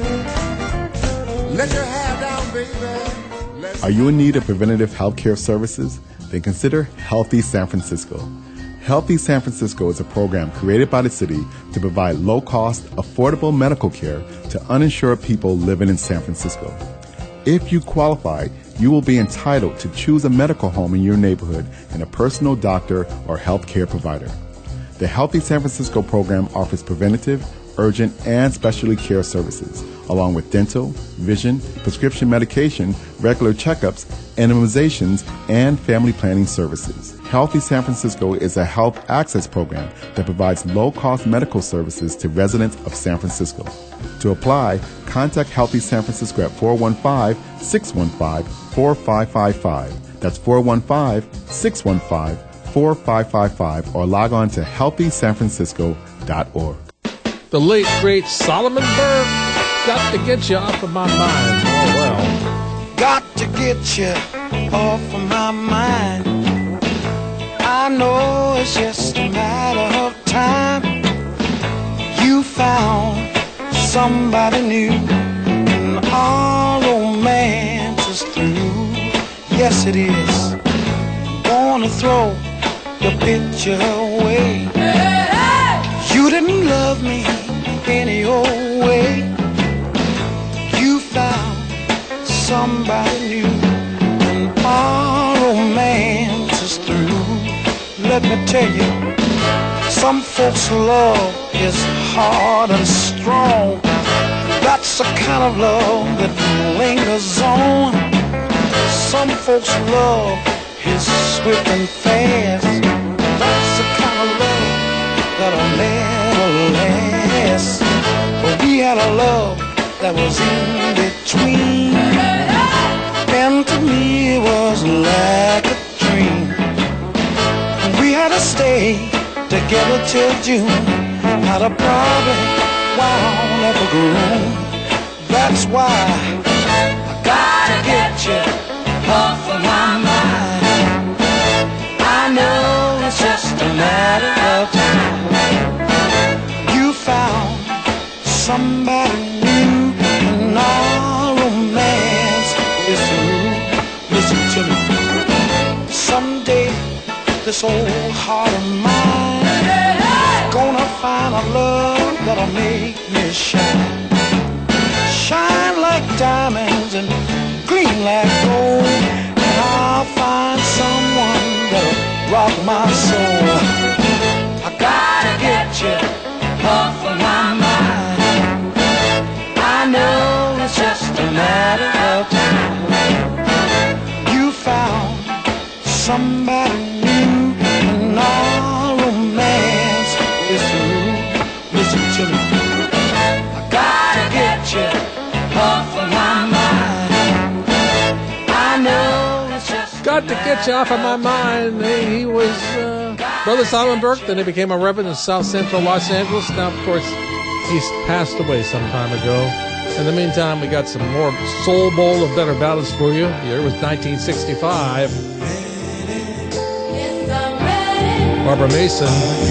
R: Let your hair down, baby.
S: Are you in need of preventative health care services? Then consider Healthy San Francisco. Healthy San Francisco is a program created by the city to provide low-cost, affordable medical care to uninsured people living in San Francisco. If you qualify, you will be entitled to choose a medical home in your neighborhood and a personal doctor or health care provider. The Healthy San Francisco program offers preventative, urgent, and specialty care services, along with dental, vision, prescription medication, regular checkups, immunizations, and family planning services. Healthy San Francisco is a health access program that provides low-cost medical services to residents of San Francisco. To apply, contact Healthy San Francisco at 415-615-4555. That's 415-615-4555, or log on to healthysanfrancisco.org.
A: The late, great Solomon Burke, got to get you off of my mind. Oh, well.
C: Got to get you off of my mind. I know it's just a matter of time. You found somebody new, and our romance is through. Yes, it is. Gonna throw your picture away. You didn't love me any old way. You found somebody new, and our romance is through. Let me tell you, Some folks' love is hard and strong. That's the kind of love that lingers on. Some folks' love is swift and fast. That's the kind of love that'll never last. But we had a love that was in between, and to me it was like a dream. We had to stay together till June, not a problem wound up a groom. That's why I gotta get you off of my mind. I know it's just a matter of time. You found somebody new, and our romance is through. Listen to me. Someday this old heart of mine gonna find a love that'll make me shine. Shine like diamonds and green like gold. And I'll find someone that'll rock my soul. I gotta get you off of my mind. I know it's just a matter of time. You found somebody new, and our romance is through. Listen to me. I gotta get you off of my mind. I know it's just
A: Got to get you off of my mind. He was Brother Solomon Burke. Then he became a reverend in South Central Los Angeles. Now, of course, he's passed away some time ago. In the meantime, we got some more Soul Bowl of Better Ballads for you. The year was 1965. Barbara Mason.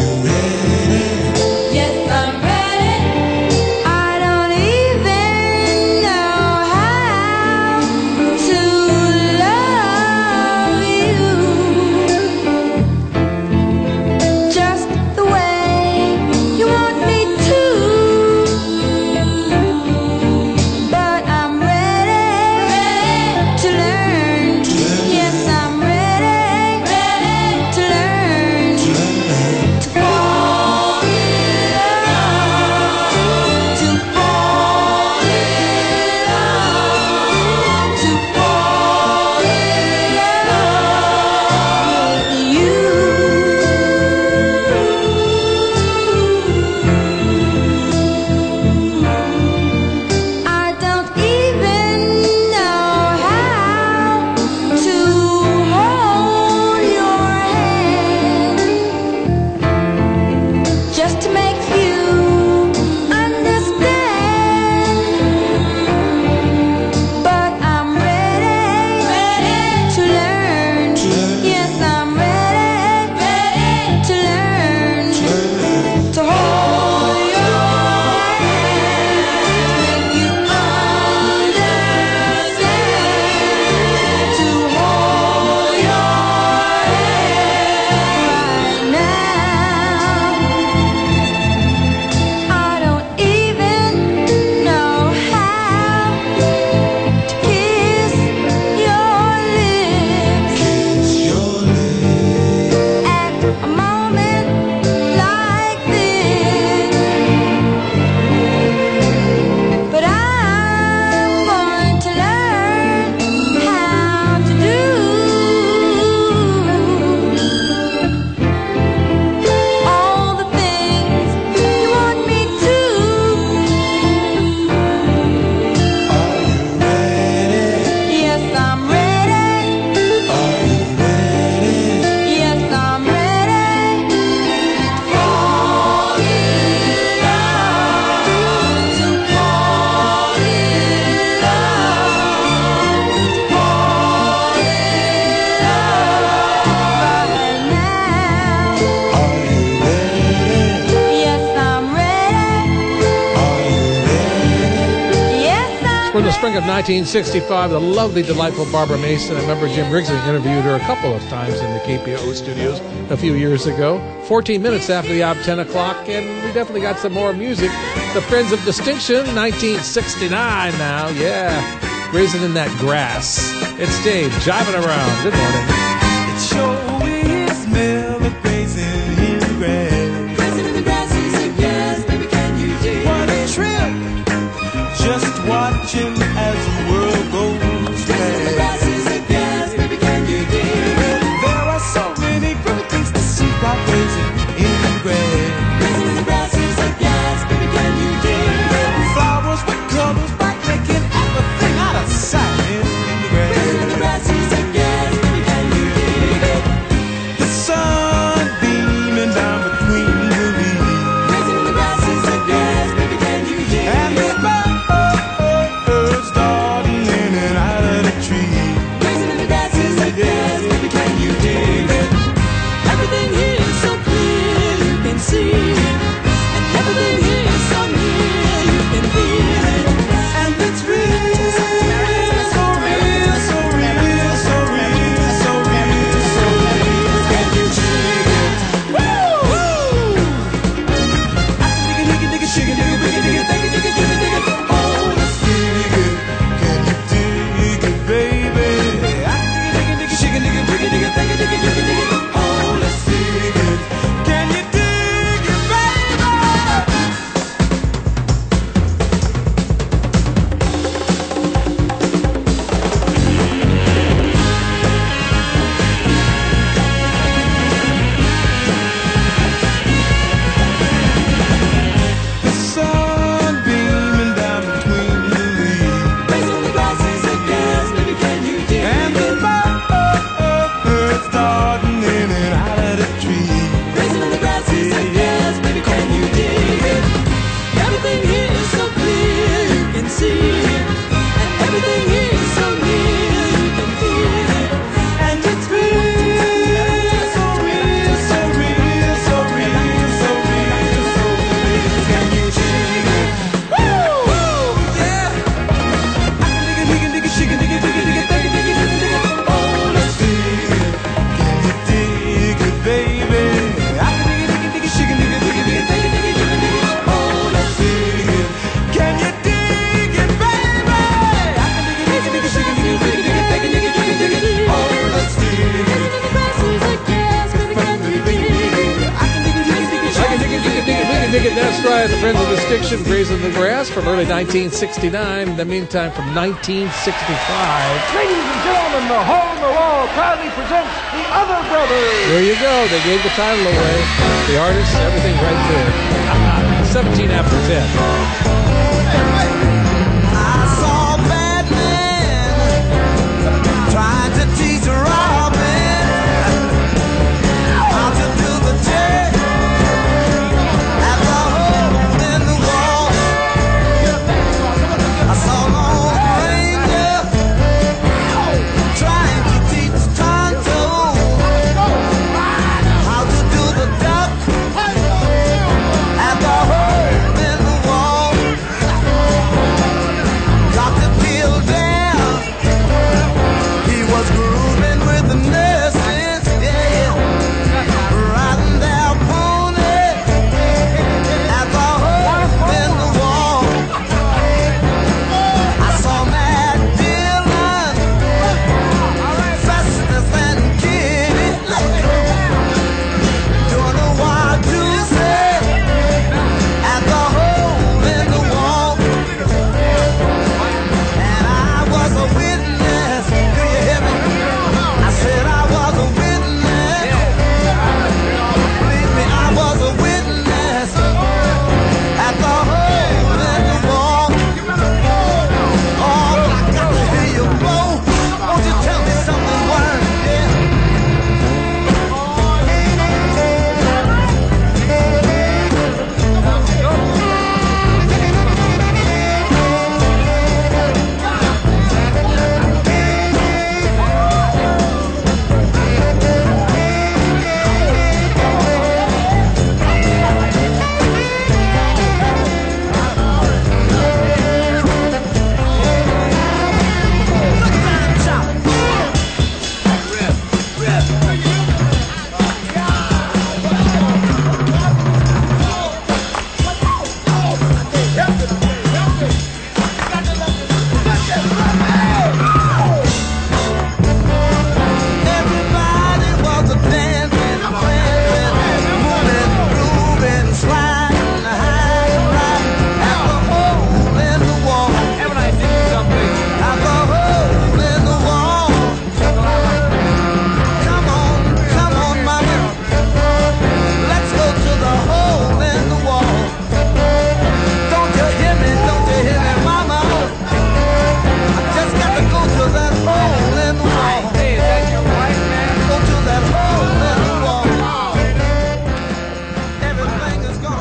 C: Yes, I'm ready. I don't even know how to love you just the way you want me to. But I'm ready to learn. Yes, I'm ready to learn. To fall in love, to fall in love, to fall in love with you. I don't even know how to hold your hand, just to make you understand. But I'm ready to learn. Yes, I'm ready to learn. To hold your hand, make you understand. To hold your hand right now. I don't even know how to kiss your lips at a moment like this. But I'm going to learn how to do all the things you want me to. Are you ready? Yes, I'm ready. Are you ready? Yes, I'm ready. To fall in love, to fall in love, to fall in love right now. Are you ready? Yes, I'm ready. Are you ready? Yes, I'm
A: From the spring of 1965, the lovely, delightful Barbara Mason. I remember Jim Briggs interviewed her a couple of times in the KPO studios a few years ago. 14 minutes after the hour of 10 o'clock, and we definitely got some more music. The Friends of Distinction, 1969 now, yeah. Grazing in that grass. It's Dave, jiving around. Good morning.
B: It sure is smell of grazing in the grass.
C: watching as the world goes past. The grass is a gas, baby, can you dig it? There are so many good things to see while gazing in the grass. The grass is a gas, baby, can you dig it? Flowers with colors bright, making everything out of sight in the grass. The grass is a gas, baby, can you dig it? The sun beaming down between the leaves. The grass is a gas, baby, can you dig it? And the birds darting in and out of the trees. The grass is a gas, baby, can you dig it? Everything here is so clear, you can see it. And everything here is so near, you can feel it. And it's real, so real, so real, so real, so real, so real. Can you dig it? Woo! I can dig it, dig it, shake it, dig it, dig it, dig it, dig it, dig it, dig it, dig it. Oh, let's dig it. Can you dig it, baby? I can dig it, dig it, shake it, dig it, dig it, dig it, dig it, dig it, dig it, dig it. Oh, let's dig it. Can you dig it, baby? The sun beaming down between the leaves. Raising the grass is a gas, baby, can you dig it? And the birds darting in and out of the trees. Raising the grass is a gas, baby, can you dig it? Everything here is so clear, you can see it. And everything here is so near, you can feel it. And it's real, so real, so real, so real, so real, so real. Can you dig it? Woo! Yeah! I can dig it, dig it, shake it, dig it, dig it, dig it, dig it, dig it, dig it, dig it. Oh, let's dig it. Can you dig it, baby? I can dig it, dig it, shake it, dig it, dig it, dig it, dig it, dig it, dig it, dig it. Oh, let's dig it. Can you dig it, baby? I can dig it, dig it, shake it, dig it, dig it, dig it, dig it, dig it, dig it, dig it. Oh, let's dig it. The grass is a gas, baby, can you dig it? I can dig it, dig it, dig it,
A: I can dig it, dig it, dig it, dig it, dig it. That's right. The Friends of Distinction, Grazing the Grass from early 1969. In the meantime, from 1965.
B: Ladies and gentlemen, the Hole in the Wall proudly presents the Other Brothers.
A: There you go. They gave the title away. The artists, everything right there. 17 after 10.
C: I saw Batman trying to teach Robin how to do the trick at the hole in the wall. I saw Lone Ranger trying to teach Tonto how to do the duck at the hole in the wall.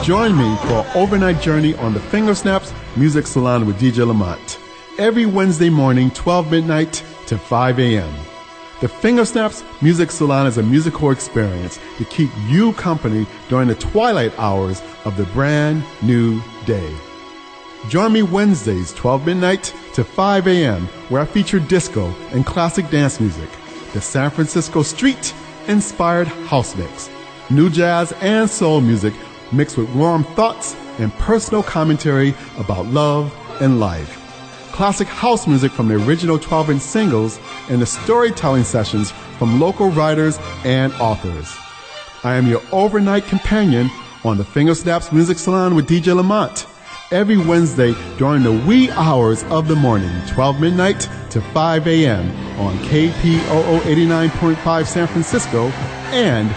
S: Join me for an overnight journey on the Fingersnaps Music Salon with DJ Lamont. Every Wednesday morning, 12 midnight to 5 a.m. The Fingersnaps Music Salon is a musical experience to keep you company during the twilight hours of the brand new day. Join me Wednesdays, 12 midnight to 5 a.m., where I feature disco and classic dance music, the San Francisco street-inspired house mix, new jazz and soul music mixed with warm thoughts and personal commentary about love and life, classic house music from the original 12-inch singles, and the storytelling sessions from local writers and authors. I am your overnight companion on the Fingersnaps Music Salon with DJ Lamont, every Wednesday during the wee hours of the morning, 12 midnight to 5 a.m. on KPOO 89.5 San Francisco and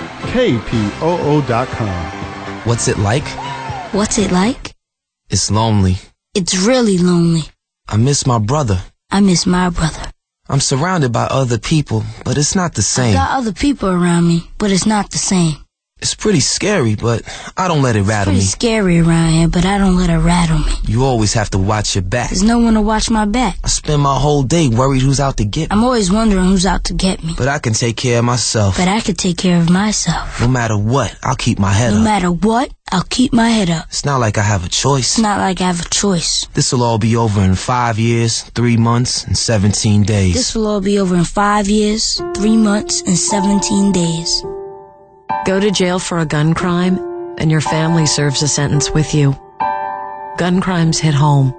S: KPOO.com.
T: What's it like?
U: What's it like?
T: It's lonely.
U: It's really lonely.
T: I miss my brother.
U: I miss my brother.
T: I'm surrounded by other people, but it's not the same.
U: I got other people around me, but it's not the same.
T: It's pretty scary, but I don't let it rattle me.
U: It's pretty scary around here, but I don't let it rattle me.
T: You always have to watch your back.
U: There's no one to watch my back.
T: I spend my whole day worried who's out to get me.
U: I'm always wondering who's out to get me.
T: But I can take care of myself.
U: But I can take care of myself.
T: No matter what, I'll keep my head up.
U: No matter what, I'll keep my head up.
T: It's not like I have a choice.
U: It's not like I have a choice.
T: This'll all be over in 5 years, 3 months, and 17 days.
U: This will all be over in 5 years, 3 months, and 17 days.
O: Go to jail for a gun crime, and your family serves a sentence with you. Gun crimes hit home.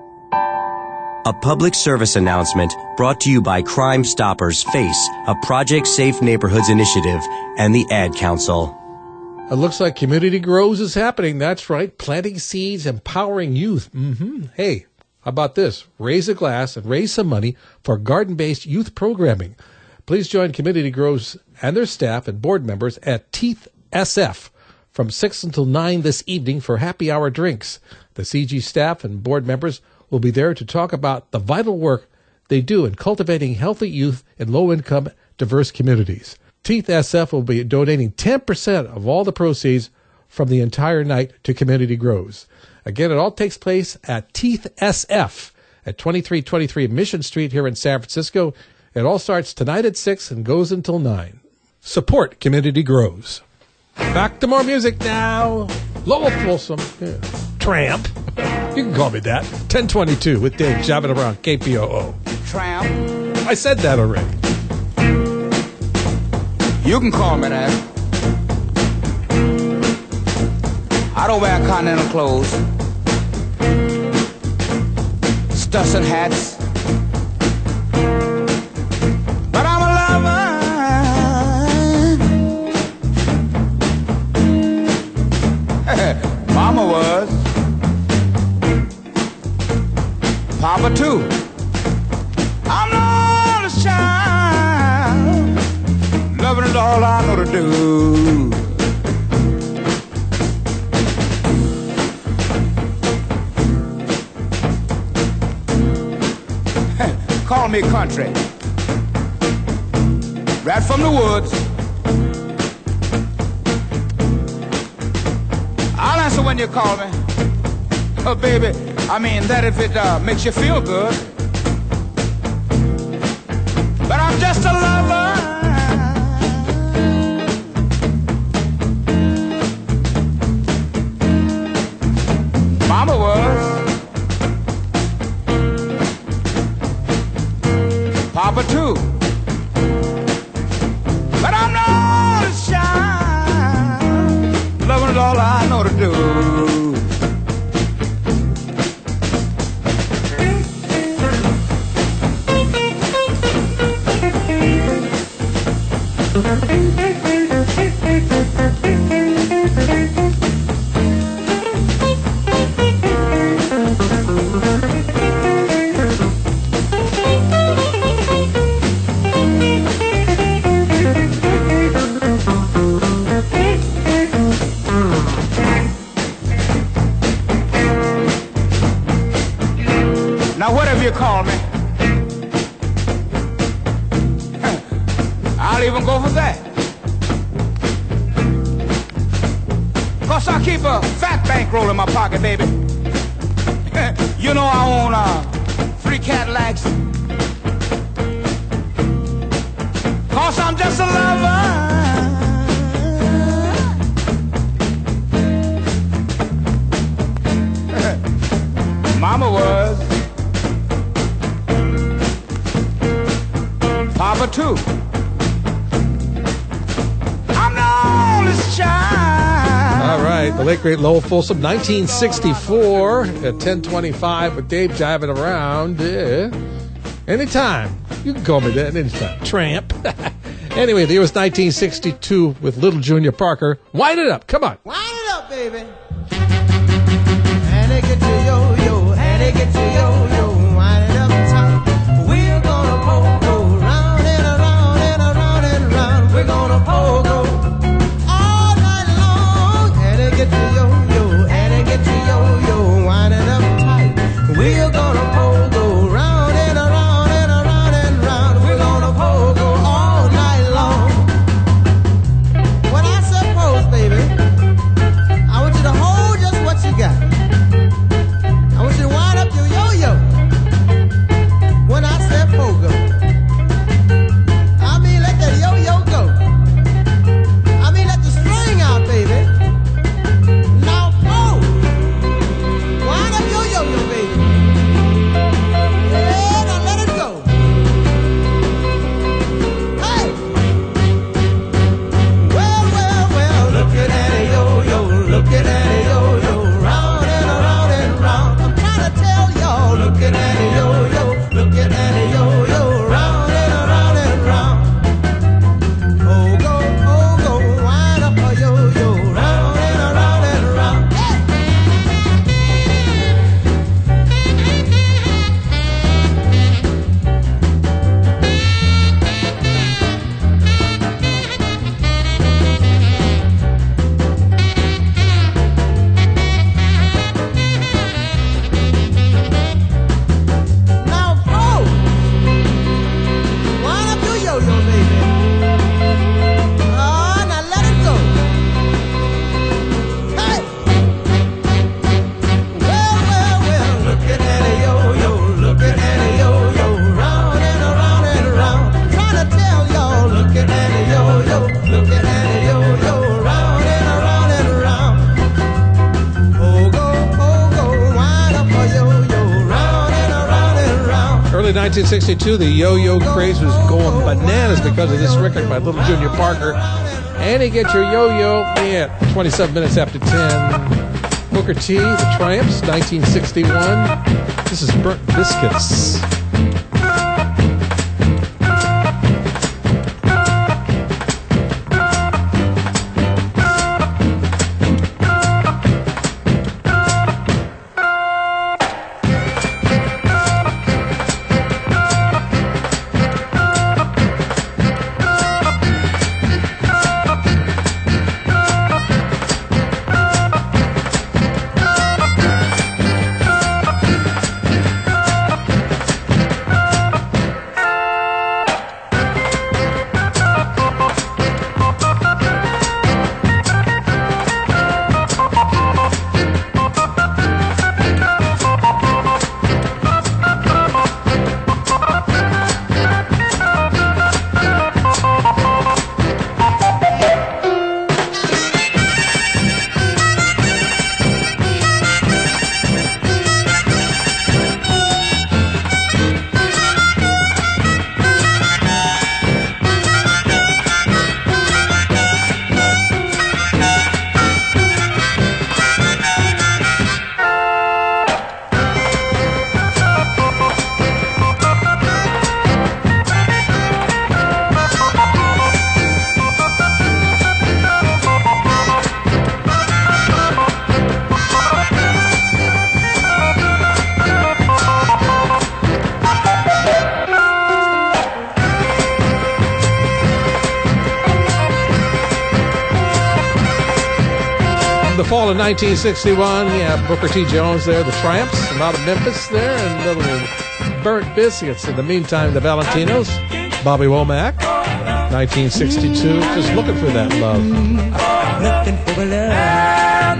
V: A public service announcement brought to you by Crime Stoppers FACE, a Project Safe Neighborhoods initiative, and the Ad Council.
A: It looks like Community Grows is happening. That's right. Planting seeds, empowering youth. Hey, how about this? Raise a glass and raise some money for garden-based youth programming. Please join Community Grows and their staff and board members at Teeth SF from 6 until 9 this evening for happy hour drinks. The CG staff and board members will be there to talk about the vital work they do in cultivating healthy youth in low-income, diverse communities. Teeth SF will be donating 10% of all the proceeds from the entire night to Community Grows. Again, it all takes place at Teeth SF at 2323 Mission Street here in San Francisco. It all starts tonight at 6 and goes until 9. Support Community Grows. Back to more music now. Lowell Folsom. Yeah. Tramp. You can call me that. 1022 with Dave jabbing around KPOO.
W: Tramp.
A: I said that already.
W: You can call me that. I don't wear continental clothes. Stuffs and hats. But I'm a lover. Mama was. Papa too. I'm not a child. Loving is all I know to do. Call me country. Right from the woods. I'll answer when you call me. Oh, baby, I mean that if it makes you feel good. But I'm just a lover. Mama was. Papa too. But I'm not a child. Loving is all I know to do. Now whatever you call me, I'll even go for that. Plus, I keep a fat bankroll in my pocket, baby. You know I own 3 Cadillacs. Cause I'm just a lover. Mama was. Papa too. I'm the oldest child.
A: All right, the late great Lowell Fulson, 1964 at 10:25 with Dave jiving around. Anytime. You can call me that anytime. Tramp. Anyway, the year was 1962 with Little Junior Parker. Wind it up. Come on.
C: Wind it up, baby. And they get to yo-yo, and they get to yo-yo. Wind it up tight. We're gonna pogo round and around and around and around. We're gonna pogo all night long. And they get to yo-yo, and they get to yo-yo. Wind it up tight. We're gonna pogo round and around and around and around. We're gonna pogo all night long. When I said pose, baby, I want you to hold just what you got. I want you to wind up your yo-yo. When I said pogo, I mean let that yo-yo go. I mean let the string out, baby. Now pose. Wind up your yo-yo, baby. Yeah, now let it go. Hey. Well, well, well, looking at a yo-yo, looking at a yo-yo, round and around and round. I'm trying to tell y'all, looking at a yo-yo, looking at a yo-yo, round and around and round. Pogo, pogo, wind up a yo-yo, round and around and around. Now pose. Wind up your yo-yo, baby. Oh, now let it go. Hey. Well, well, well, looking at a yo-yo, looking at a yo-yo, round and around and around. Trying to tell y'all, looking at a yo-yo, looking at a yo-yo, round and around and around. Pogo, pogo, wind up a yo-yo, round and around and around.
A: Early 1962, the yo-yo craze was going bananas because of this record by Little Junior Parker. And you get your yo-yo at 27 minutes after 10. Booker T, The Tramps, 1961. This is Burnt Biscuits. The fall of 1961, yeah, Booker T. Jones there, the Tramps, and out of Memphis there, and little Burnt Biscuits. In the meantime, the Valentinos, Bobby Womack, 1962, just looking for that love.
C: Looking for love.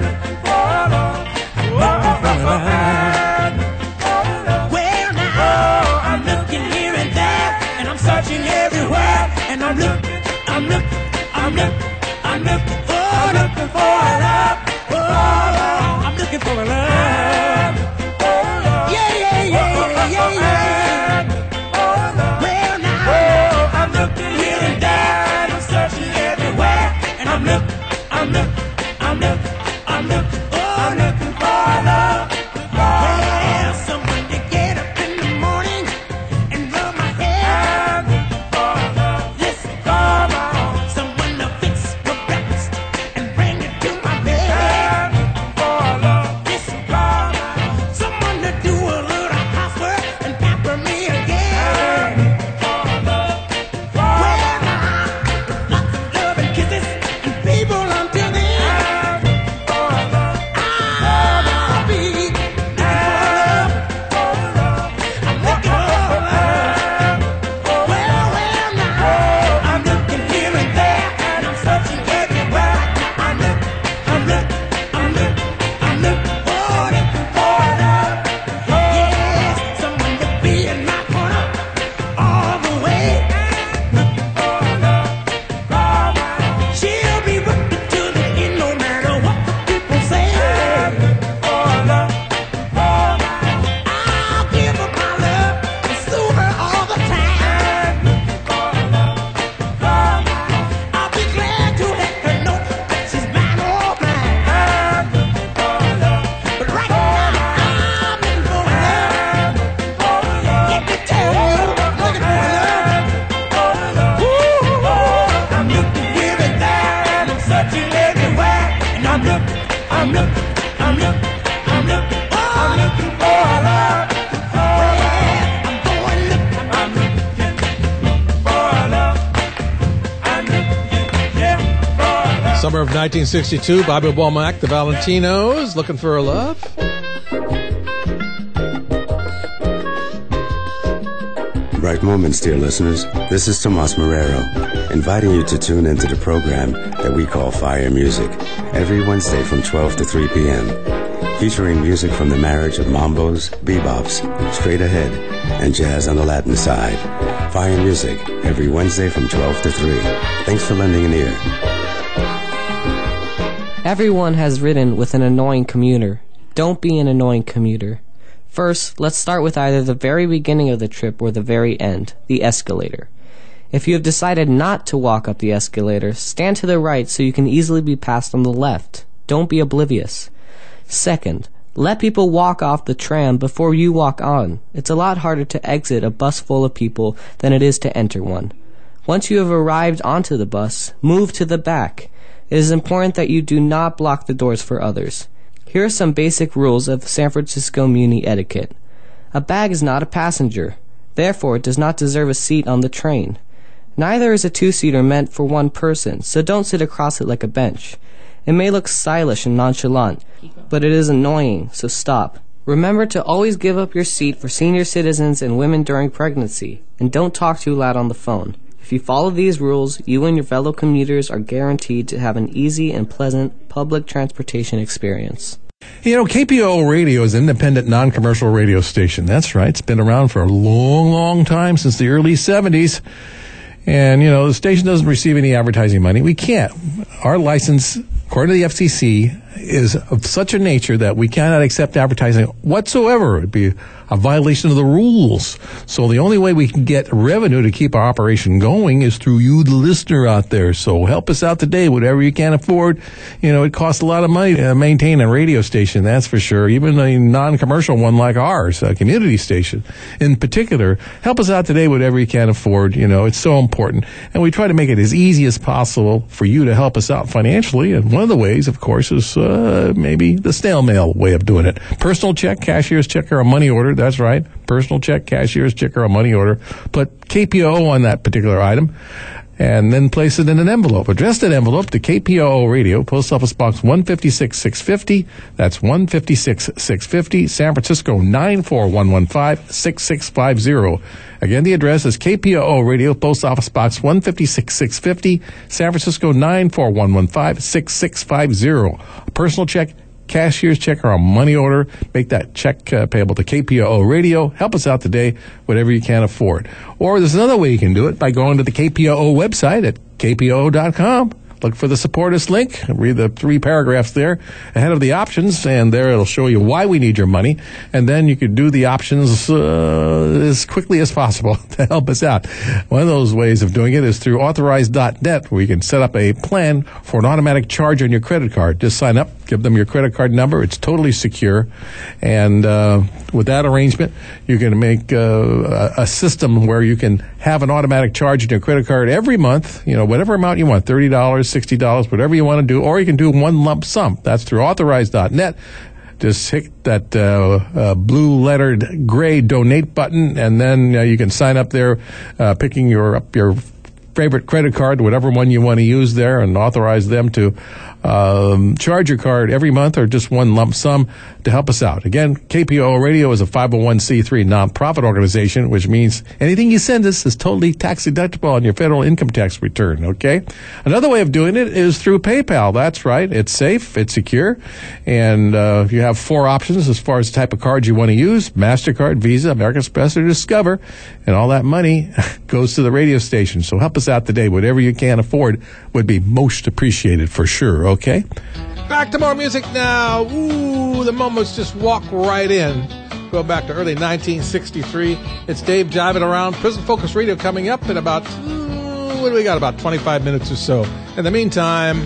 A: Summer of 1962, Bobby Womack, the Valentinos, looking for a love.
D: Right moments, dear listeners. This is Tomas Marrero, inviting you to tune into the program that we call Fire Music, every Wednesday from 12 to 3 p.m., featuring music from the marriage of mambos, bebops, straight ahead, and jazz on the Latin side. Fire Music, every Wednesday from 12 to 3. Thanks for lending an ear.
E: Everyone has ridden with an annoying commuter. Don't be an annoying commuter. First, let's start with either the very beginning of the trip or the very end, the escalator. If you have decided not to walk up the escalator, stand to the right so you can easily be passed on the left. Don't be oblivious. Second, let people walk off the tram before you walk on. It's a lot harder to exit a bus full of people than it is to enter one. Once you have arrived onto the bus, move to the back. It is important that you do not block the doors for others. Here are some basic rules of San Francisco Muni etiquette. A bag is not a passenger. Therefore, it does not deserve a seat on the train. Neither is a two-seater meant for one person, so don't sit across it like a bench. It may look stylish and nonchalant, but it is annoying, so stop. Remember to always give up your seat for senior citizens and women during pregnancy, and don't talk too loud on the phone. If you follow these rules, you and your fellow commuters are guaranteed to have an easy and pleasant public transportation experience.
A: You know, KPOO Radio is an independent, non-commercial radio station. That's right. It's been around for a long, long time, since the early 70s. And, you know, the station doesn't receive any advertising money. We can't. Our license, according to the FCC, is of such a nature that we cannot accept advertising whatsoever. It would be a violation of the rules. So the only way we can get revenue to keep our operation going is through you, the listener out there. So help us out today, whatever you can afford. You know, it costs a lot of money to maintain a radio station, that's for sure. Even a non-commercial one like ours, a community station in particular. Help us out today, whatever you can afford. You know, it's so important. And we try to make it as easy as possible for you to help us out financially. And one of the ways, of course, is maybe the snail mail way of doing it. Personal check, cashier's check, or a money order. That's right. Personal check, cashier's check, or a money order. Put KPOO on that particular item, and then place it in an envelope. Address that envelope to KPOO Radio, Post Office Box 156-650. That's 156-650, San Francisco 94115-6650. Again, the address is KPOO Radio, Post Office Box 156-650, San Francisco 94115-6650. A personal check, cashier's check or a money order. Make that check payable to KPOO Radio. Help us out today, whatever you can afford. Or there's another way you can do it by going to the KPOO website at kpoo.com. Look for the Support Us link. Read the 3 paragraphs there ahead of the options, and there it'll show you why we need your money. And then you could do the options as quickly as possible to help us out. One of those ways of doing it is through Authorize.net, where you can set up a plan for an automatic charge on your credit card. Just sign up, give them your credit card number. It's totally secure. And with that arrangement, you can make a system where you can have an automatic charge on your credit card every month, whatever amount you want, $30, $60, whatever you want to do, or you can do one lump sum. That's through Authorize.net. Just hit that blue lettered gray donate button, and then you can sign up there, picking your favorite credit card, whatever one you want to use there, and authorize them to charge your card every month or just one lump sum to help us out. Again, KPOO Radio is a 501c3 nonprofit organization, which means anything you send us is totally tax deductible on your federal income tax return, okay? Another way of doing it is through PayPal. That's right. It's safe, it's secure, and you have 4 options as far as the type of card you want to use: MasterCard, Visa, American Express, or Discover, and all that money goes to the radio station. So help us out today. Whatever you can afford would be most appreciated for sure, okay? Back to more music now. Ooh, the moments just walk right in. Go back to early 1963. It's Dave jiving around. Prison Focus Radio coming up in about, what do we got, about 25 minutes or so. In the meantime...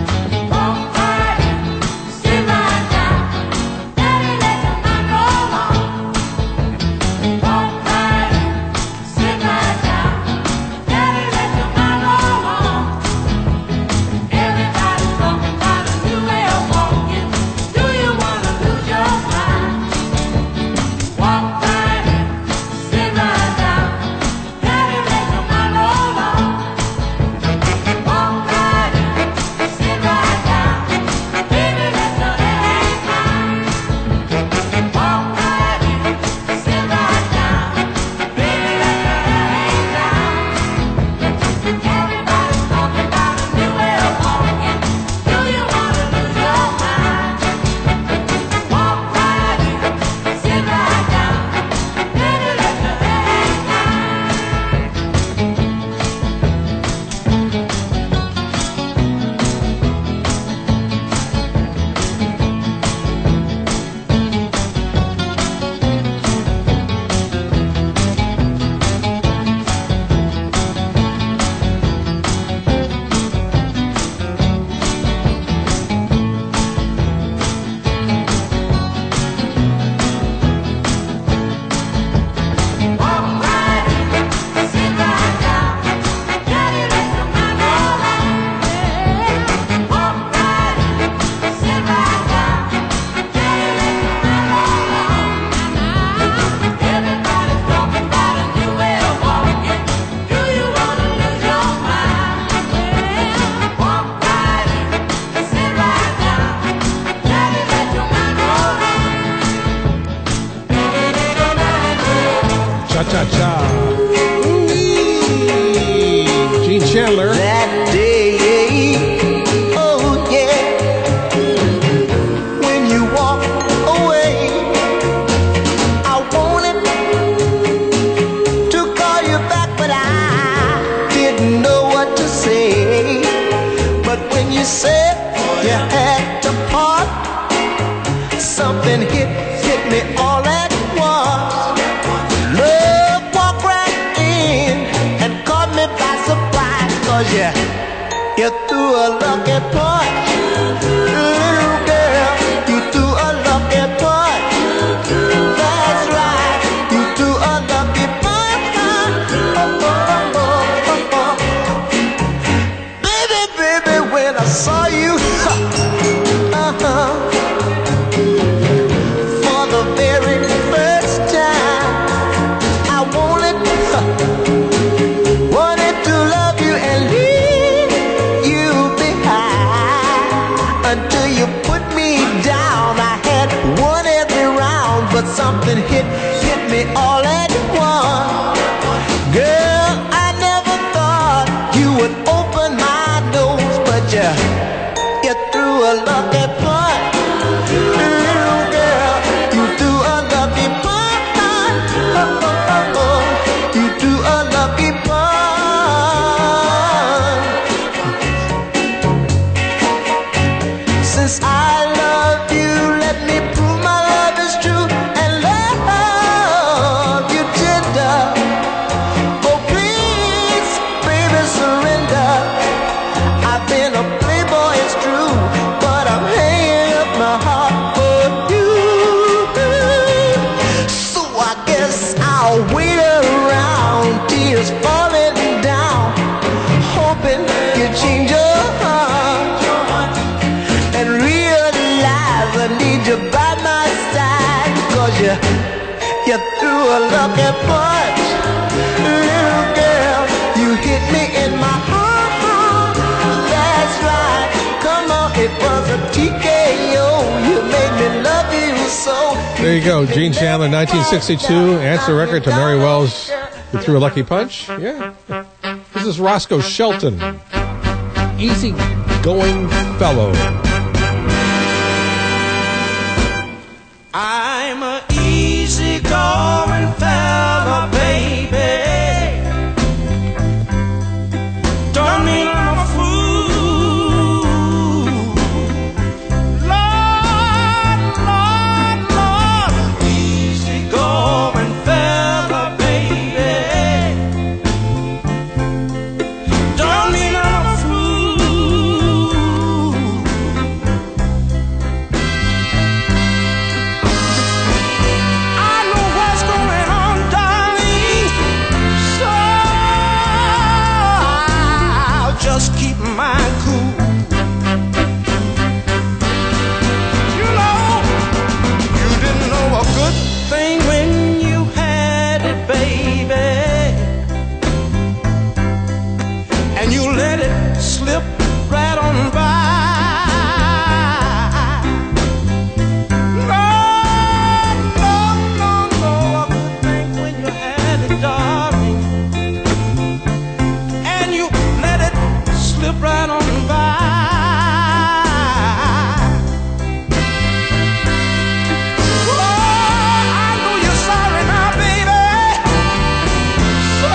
A: Chandler.
C: That day, oh yeah, when you walk away, I wanted to call you back, but I didn't know what to say. But when you said you had to part, something hit me all at once. Love walked right in and caught me by surprise. 'Cause you threw a lucky punch, little girl. You threw a lucky punch. That's right, you threw a lucky punch. Baby, baby, when I saw you, for the very first time, I wanted to love you and leave you behind until you put me down. I had won every round, but something hit me all at once. Girl, I never thought you would open my doors, but you threw a lucky punch. guess I'll wait around, tears falling down, hoping you change your heart and realize I need you by my side, 'cause you threw a lucky punch, little girl, you hit me in my heart. That's right, come on, it was a TKO, you made me love you so.
A: There you go, Gene Chandler, 1962, answer record to Mary Wells, who threw a lucky punch. Yeah. This is Roscoe Shelton, Easy Going Fellow.
B: I'm a easy-going fella, baby. Don't mean I'm a fool. Lord, Lord, Lord, easy-going fella, baby. Don't mean I'm a fool. I know what's going on, darling, so I'll just keep my cool. You know, you didn't know a good thing when you had it, baby, and you let it slip right on by. No, no, no, no, a good thing when you had it, darling, and you let it slip right on by. Oh, I know you're sorry now, baby, so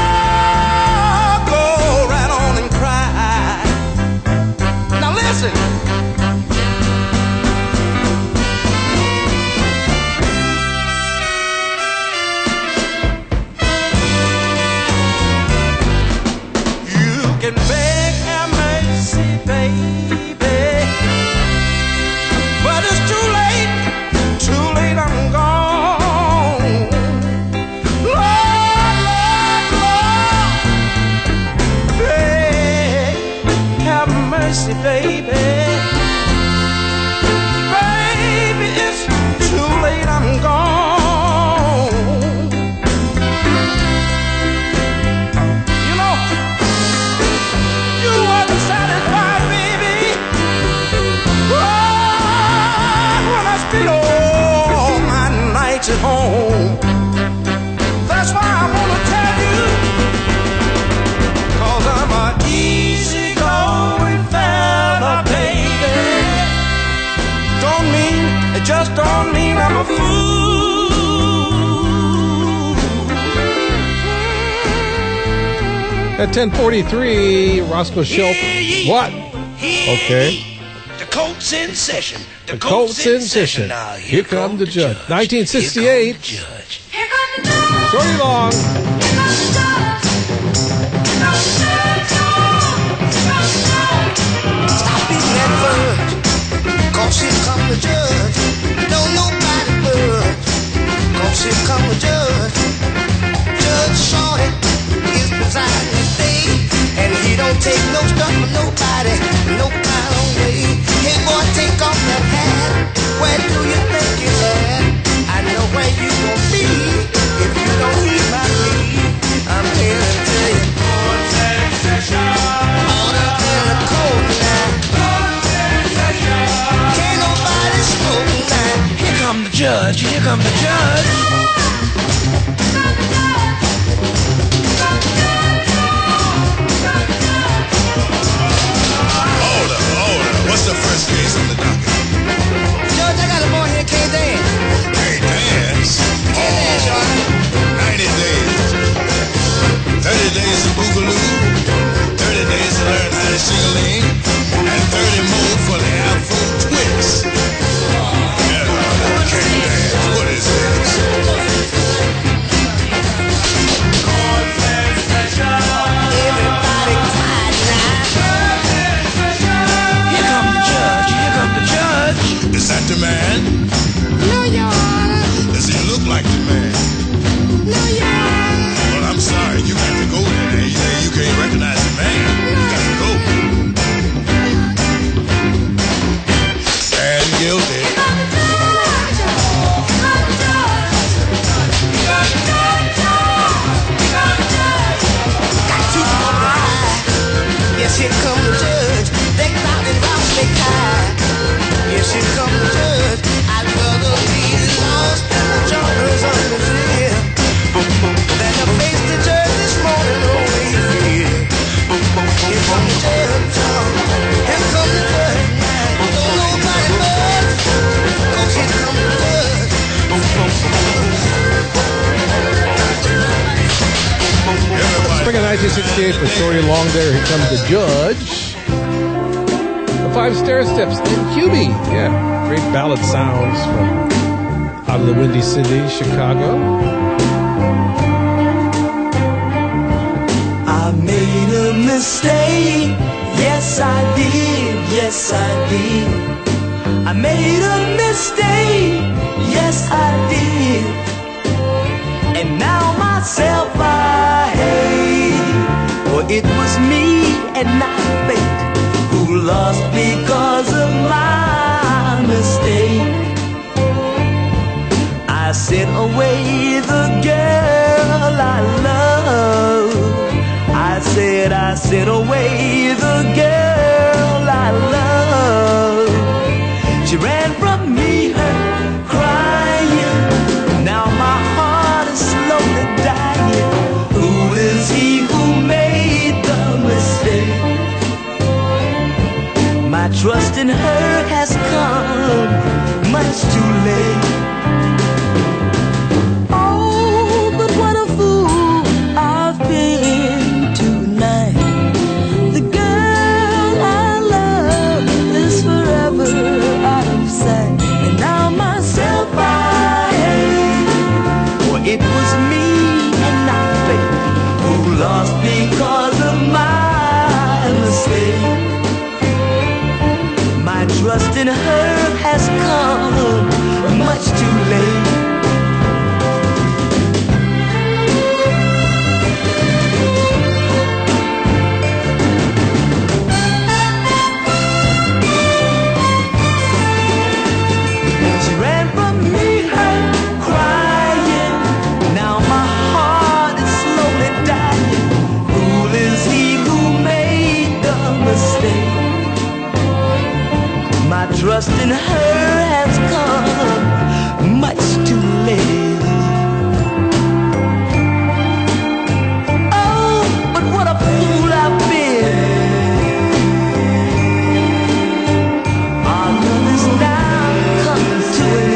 B: go right on and cry. Now listen. You can beg have mercy, baby, but it's too late, I'm gone. Lord, Lord, Lord, beg have mercy, baby. Baby, it's too late, I'm gone. You know, you wasn't satisfied, baby. Oh, when I spent all my nights at home. That's why I wanna tell you, 'cause I'm a easy-going fella, baby. Don't mean, it just don't mean I'm a fool.
A: At 10:43, Roscoe Shelton. What? Okay.
B: The Colts in session.
A: The Colts in session.
B: Now,
A: Here come the judge. 1968. Shorty Long.
C: Stop beating that fudge, 'cause here come the judge. Don't nobody budge, 'cause here come the judge. Judge Shorty is presiding today, and he don't take no stuff from nobody, no kind of way. Hey boy, take off that hat, where do you think you're at? I know where you gon' be if you don't heed my plea. I'm here to tell you, order in the cold now. Can't nobody smoke now.
B: Here come the judge, here come the judge.
R: Order. What's the first case on the docket?
C: Judge, I got a boy here
A: Spring of 1968 for Shorty Long there. Here comes the Judge. The Five Stairsteps in QB. Yeah, great ballad sounds from out of the Windy City, Chicago.
C: I made a mistake. Yes, I did. Yes, I did. I made a mistake. Yes, I did. And now myself I hate. For it was me and not fate who lost because of my mistake. I sent away the girl I love. I said I sent away the girl I love. She ran from me, her crying. Now my heart is slowly dying. Who is he who made the mistake? My trust in her has come much too late. Oh, but what a fool I've been tonight. The girl I love is forever out of sight. And now myself I hate. For it was me and not fate who lost because of my mistake. My trust in her has come much too late. She ran from me, her crying. Now my heart is slowly dying. Fool is he who made the mistake. My trust in her has come much too late. Oh, but what a fool I've been. Our love is now come to an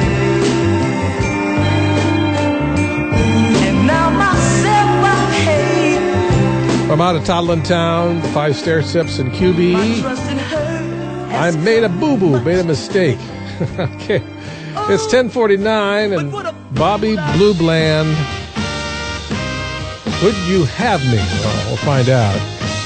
C: end. And now myself I hate.
A: From out of Toddland Town, the Five Stairsteps in QB.
C: My trust in her.
A: I made a boo-boo, made a mistake. Okay. It's 10:49 and Bobby Blue Bland. Would you have me? Well, we'll find out.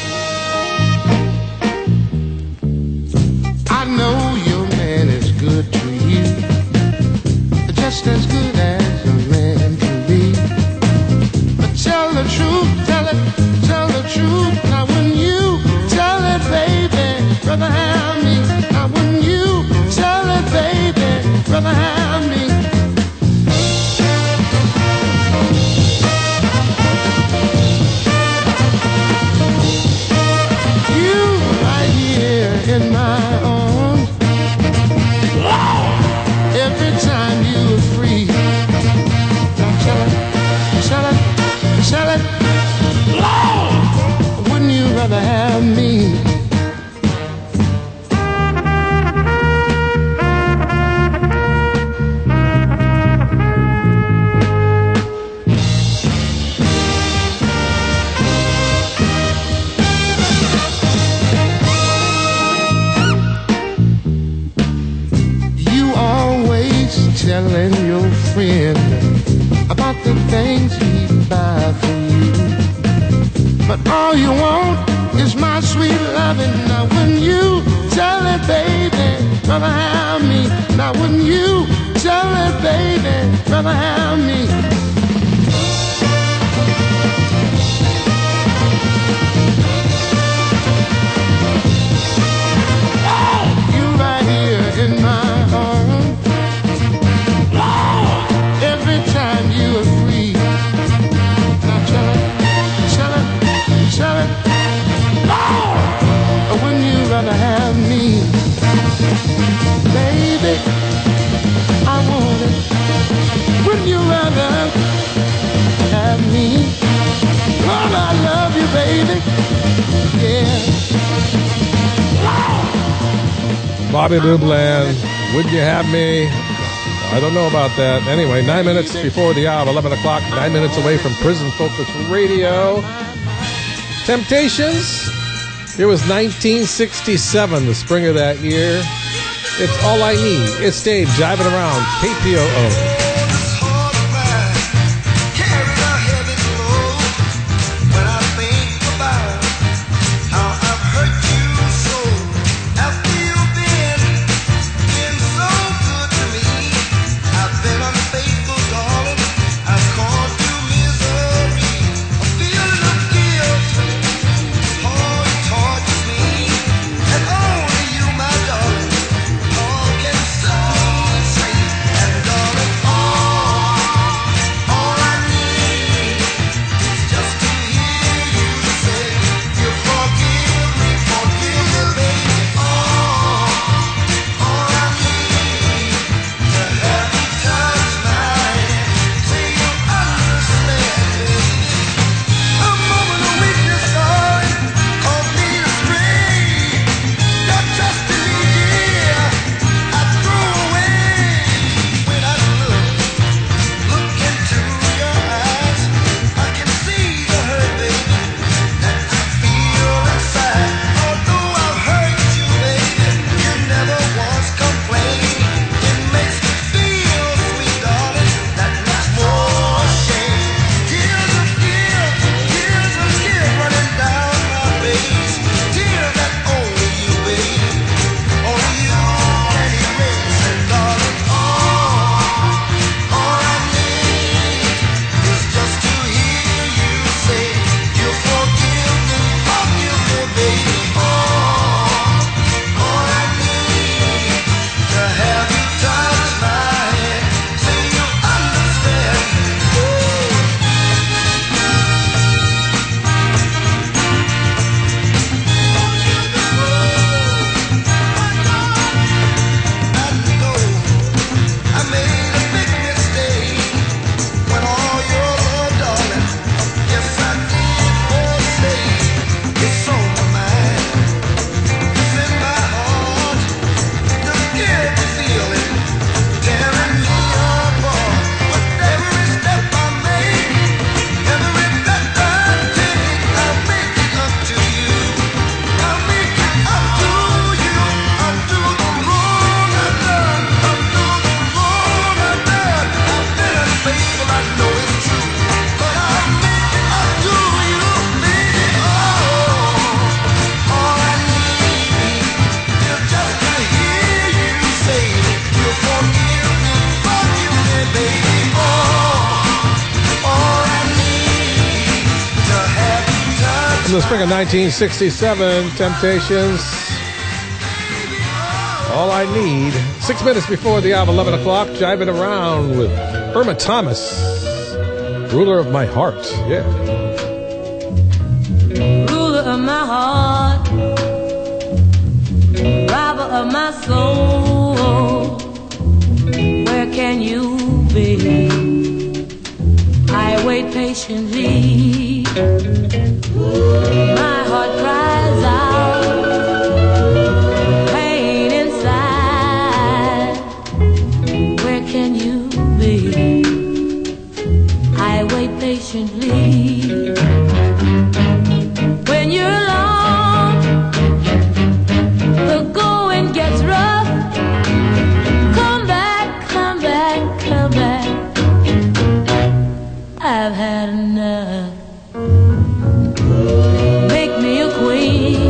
R: I know your man is good to you, just as good as a man can be. But tell the truth, tell the truth. Now when you tell it, baby, brother, have me. Now when you tell it, baby, brother, have me. You right here in my arms. Every time you are free. Now tell it. Wouldn't you rather have me? Telling your friend about the things he buy for you, but all you want is my sweet loving. Now when you tell it, baby, brother, have me. Now when you tell it, baby, brother, have me. You right here in my arms. Every time you are free. Now tell it. Wouldn't you rather have me? Baby, I want it. Wouldn't you rather have me? Lord, I love you, baby. Yeah.
A: Bobby Blue Bland, Would You Have Me? I don't know about that. Anyway, 9 minutes before the hour, 11 o'clock, 9 minutes away from Prison Focus Radio. Temptations. It was 1967, the spring of that year. It's All I Need. It's Dave jiving around KPOO. In the spring of 1967, Temptations, All I Need. 6 minutes before the hour, 11 o'clock, jiving around with Irma Thomas, Ruler of My Heart. Yeah.
F: Ruler of my heart, robber of my soul, where can you be? I wait patiently. My heart cries out, pain inside. Where can you be? I wait patiently. When you're alone, the going gets rough. Come back, come back, come back. I've had enough. Make me a queen,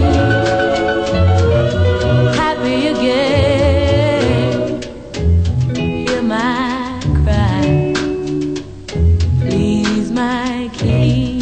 F: happy again. Hear my cry, please my king.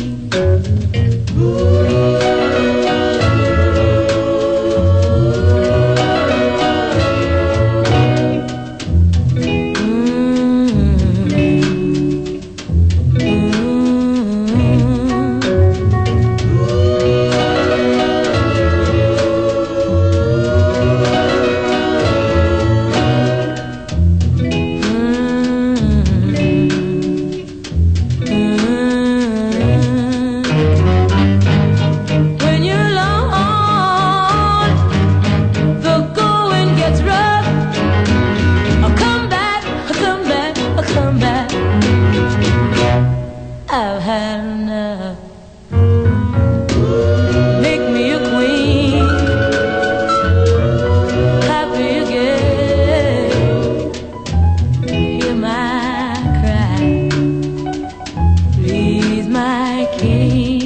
F: had enough. Make me a queen, happy again. Hear my cry, please, my king.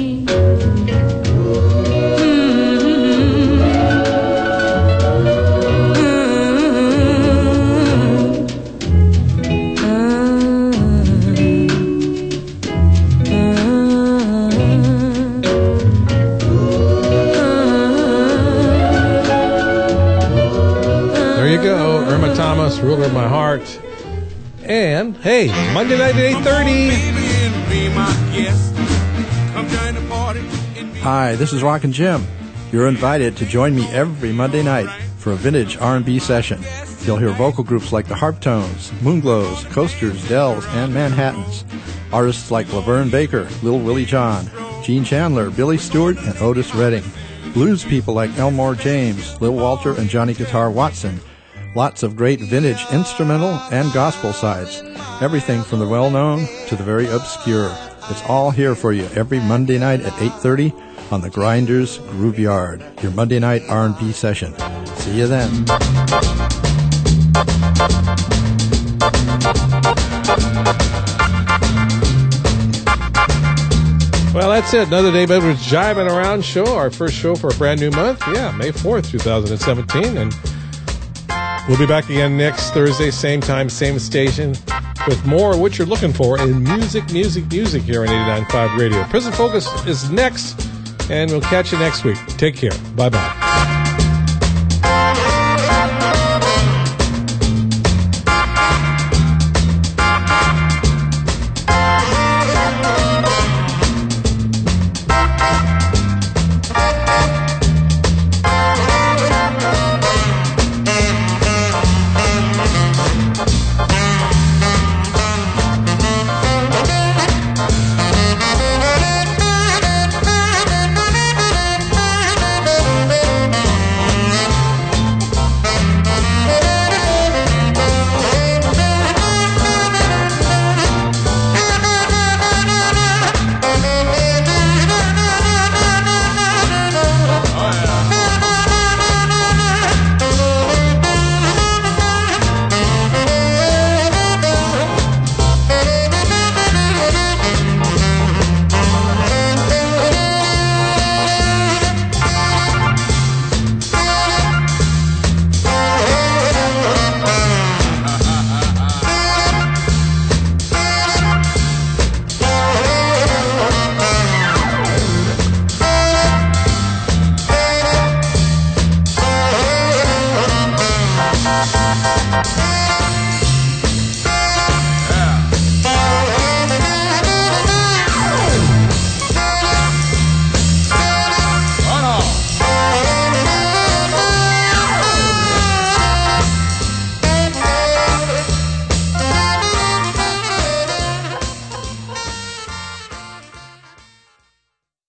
A: Thomas, Ruler of My Heart. And, hey, Monday night at 8:30.
G: Hi, this is Rockin' Jim. You're invited to join me every Monday night for a vintage R&B session. You'll hear vocal groups like the Harptones, Moonglows, Coasters, Dells, and Manhattans. Artists like Laverne Baker, Lil Willie John, Gene Chandler, Billy Stewart, and Otis Redding. Blues people like Elmore James, Lil Walter, and Johnny Guitar Watson. Lots of great vintage instrumental and gospel sides. Everything from the well-known to the very obscure. It's all here for you every Monday night at 8:30 on the Grinders Groove Yard, your Monday night R&B session. See you then.
A: Well, that's it. Another Dave Edwards Jiving Around show, our first show for a brand new month. Yeah, May 4th, 2017. And we'll be back again next Thursday, same time, same station, with more of what you're looking for in music here on 89.5 Radio. Prison Focus is next, and we'll catch you next week. Take care. Bye-bye.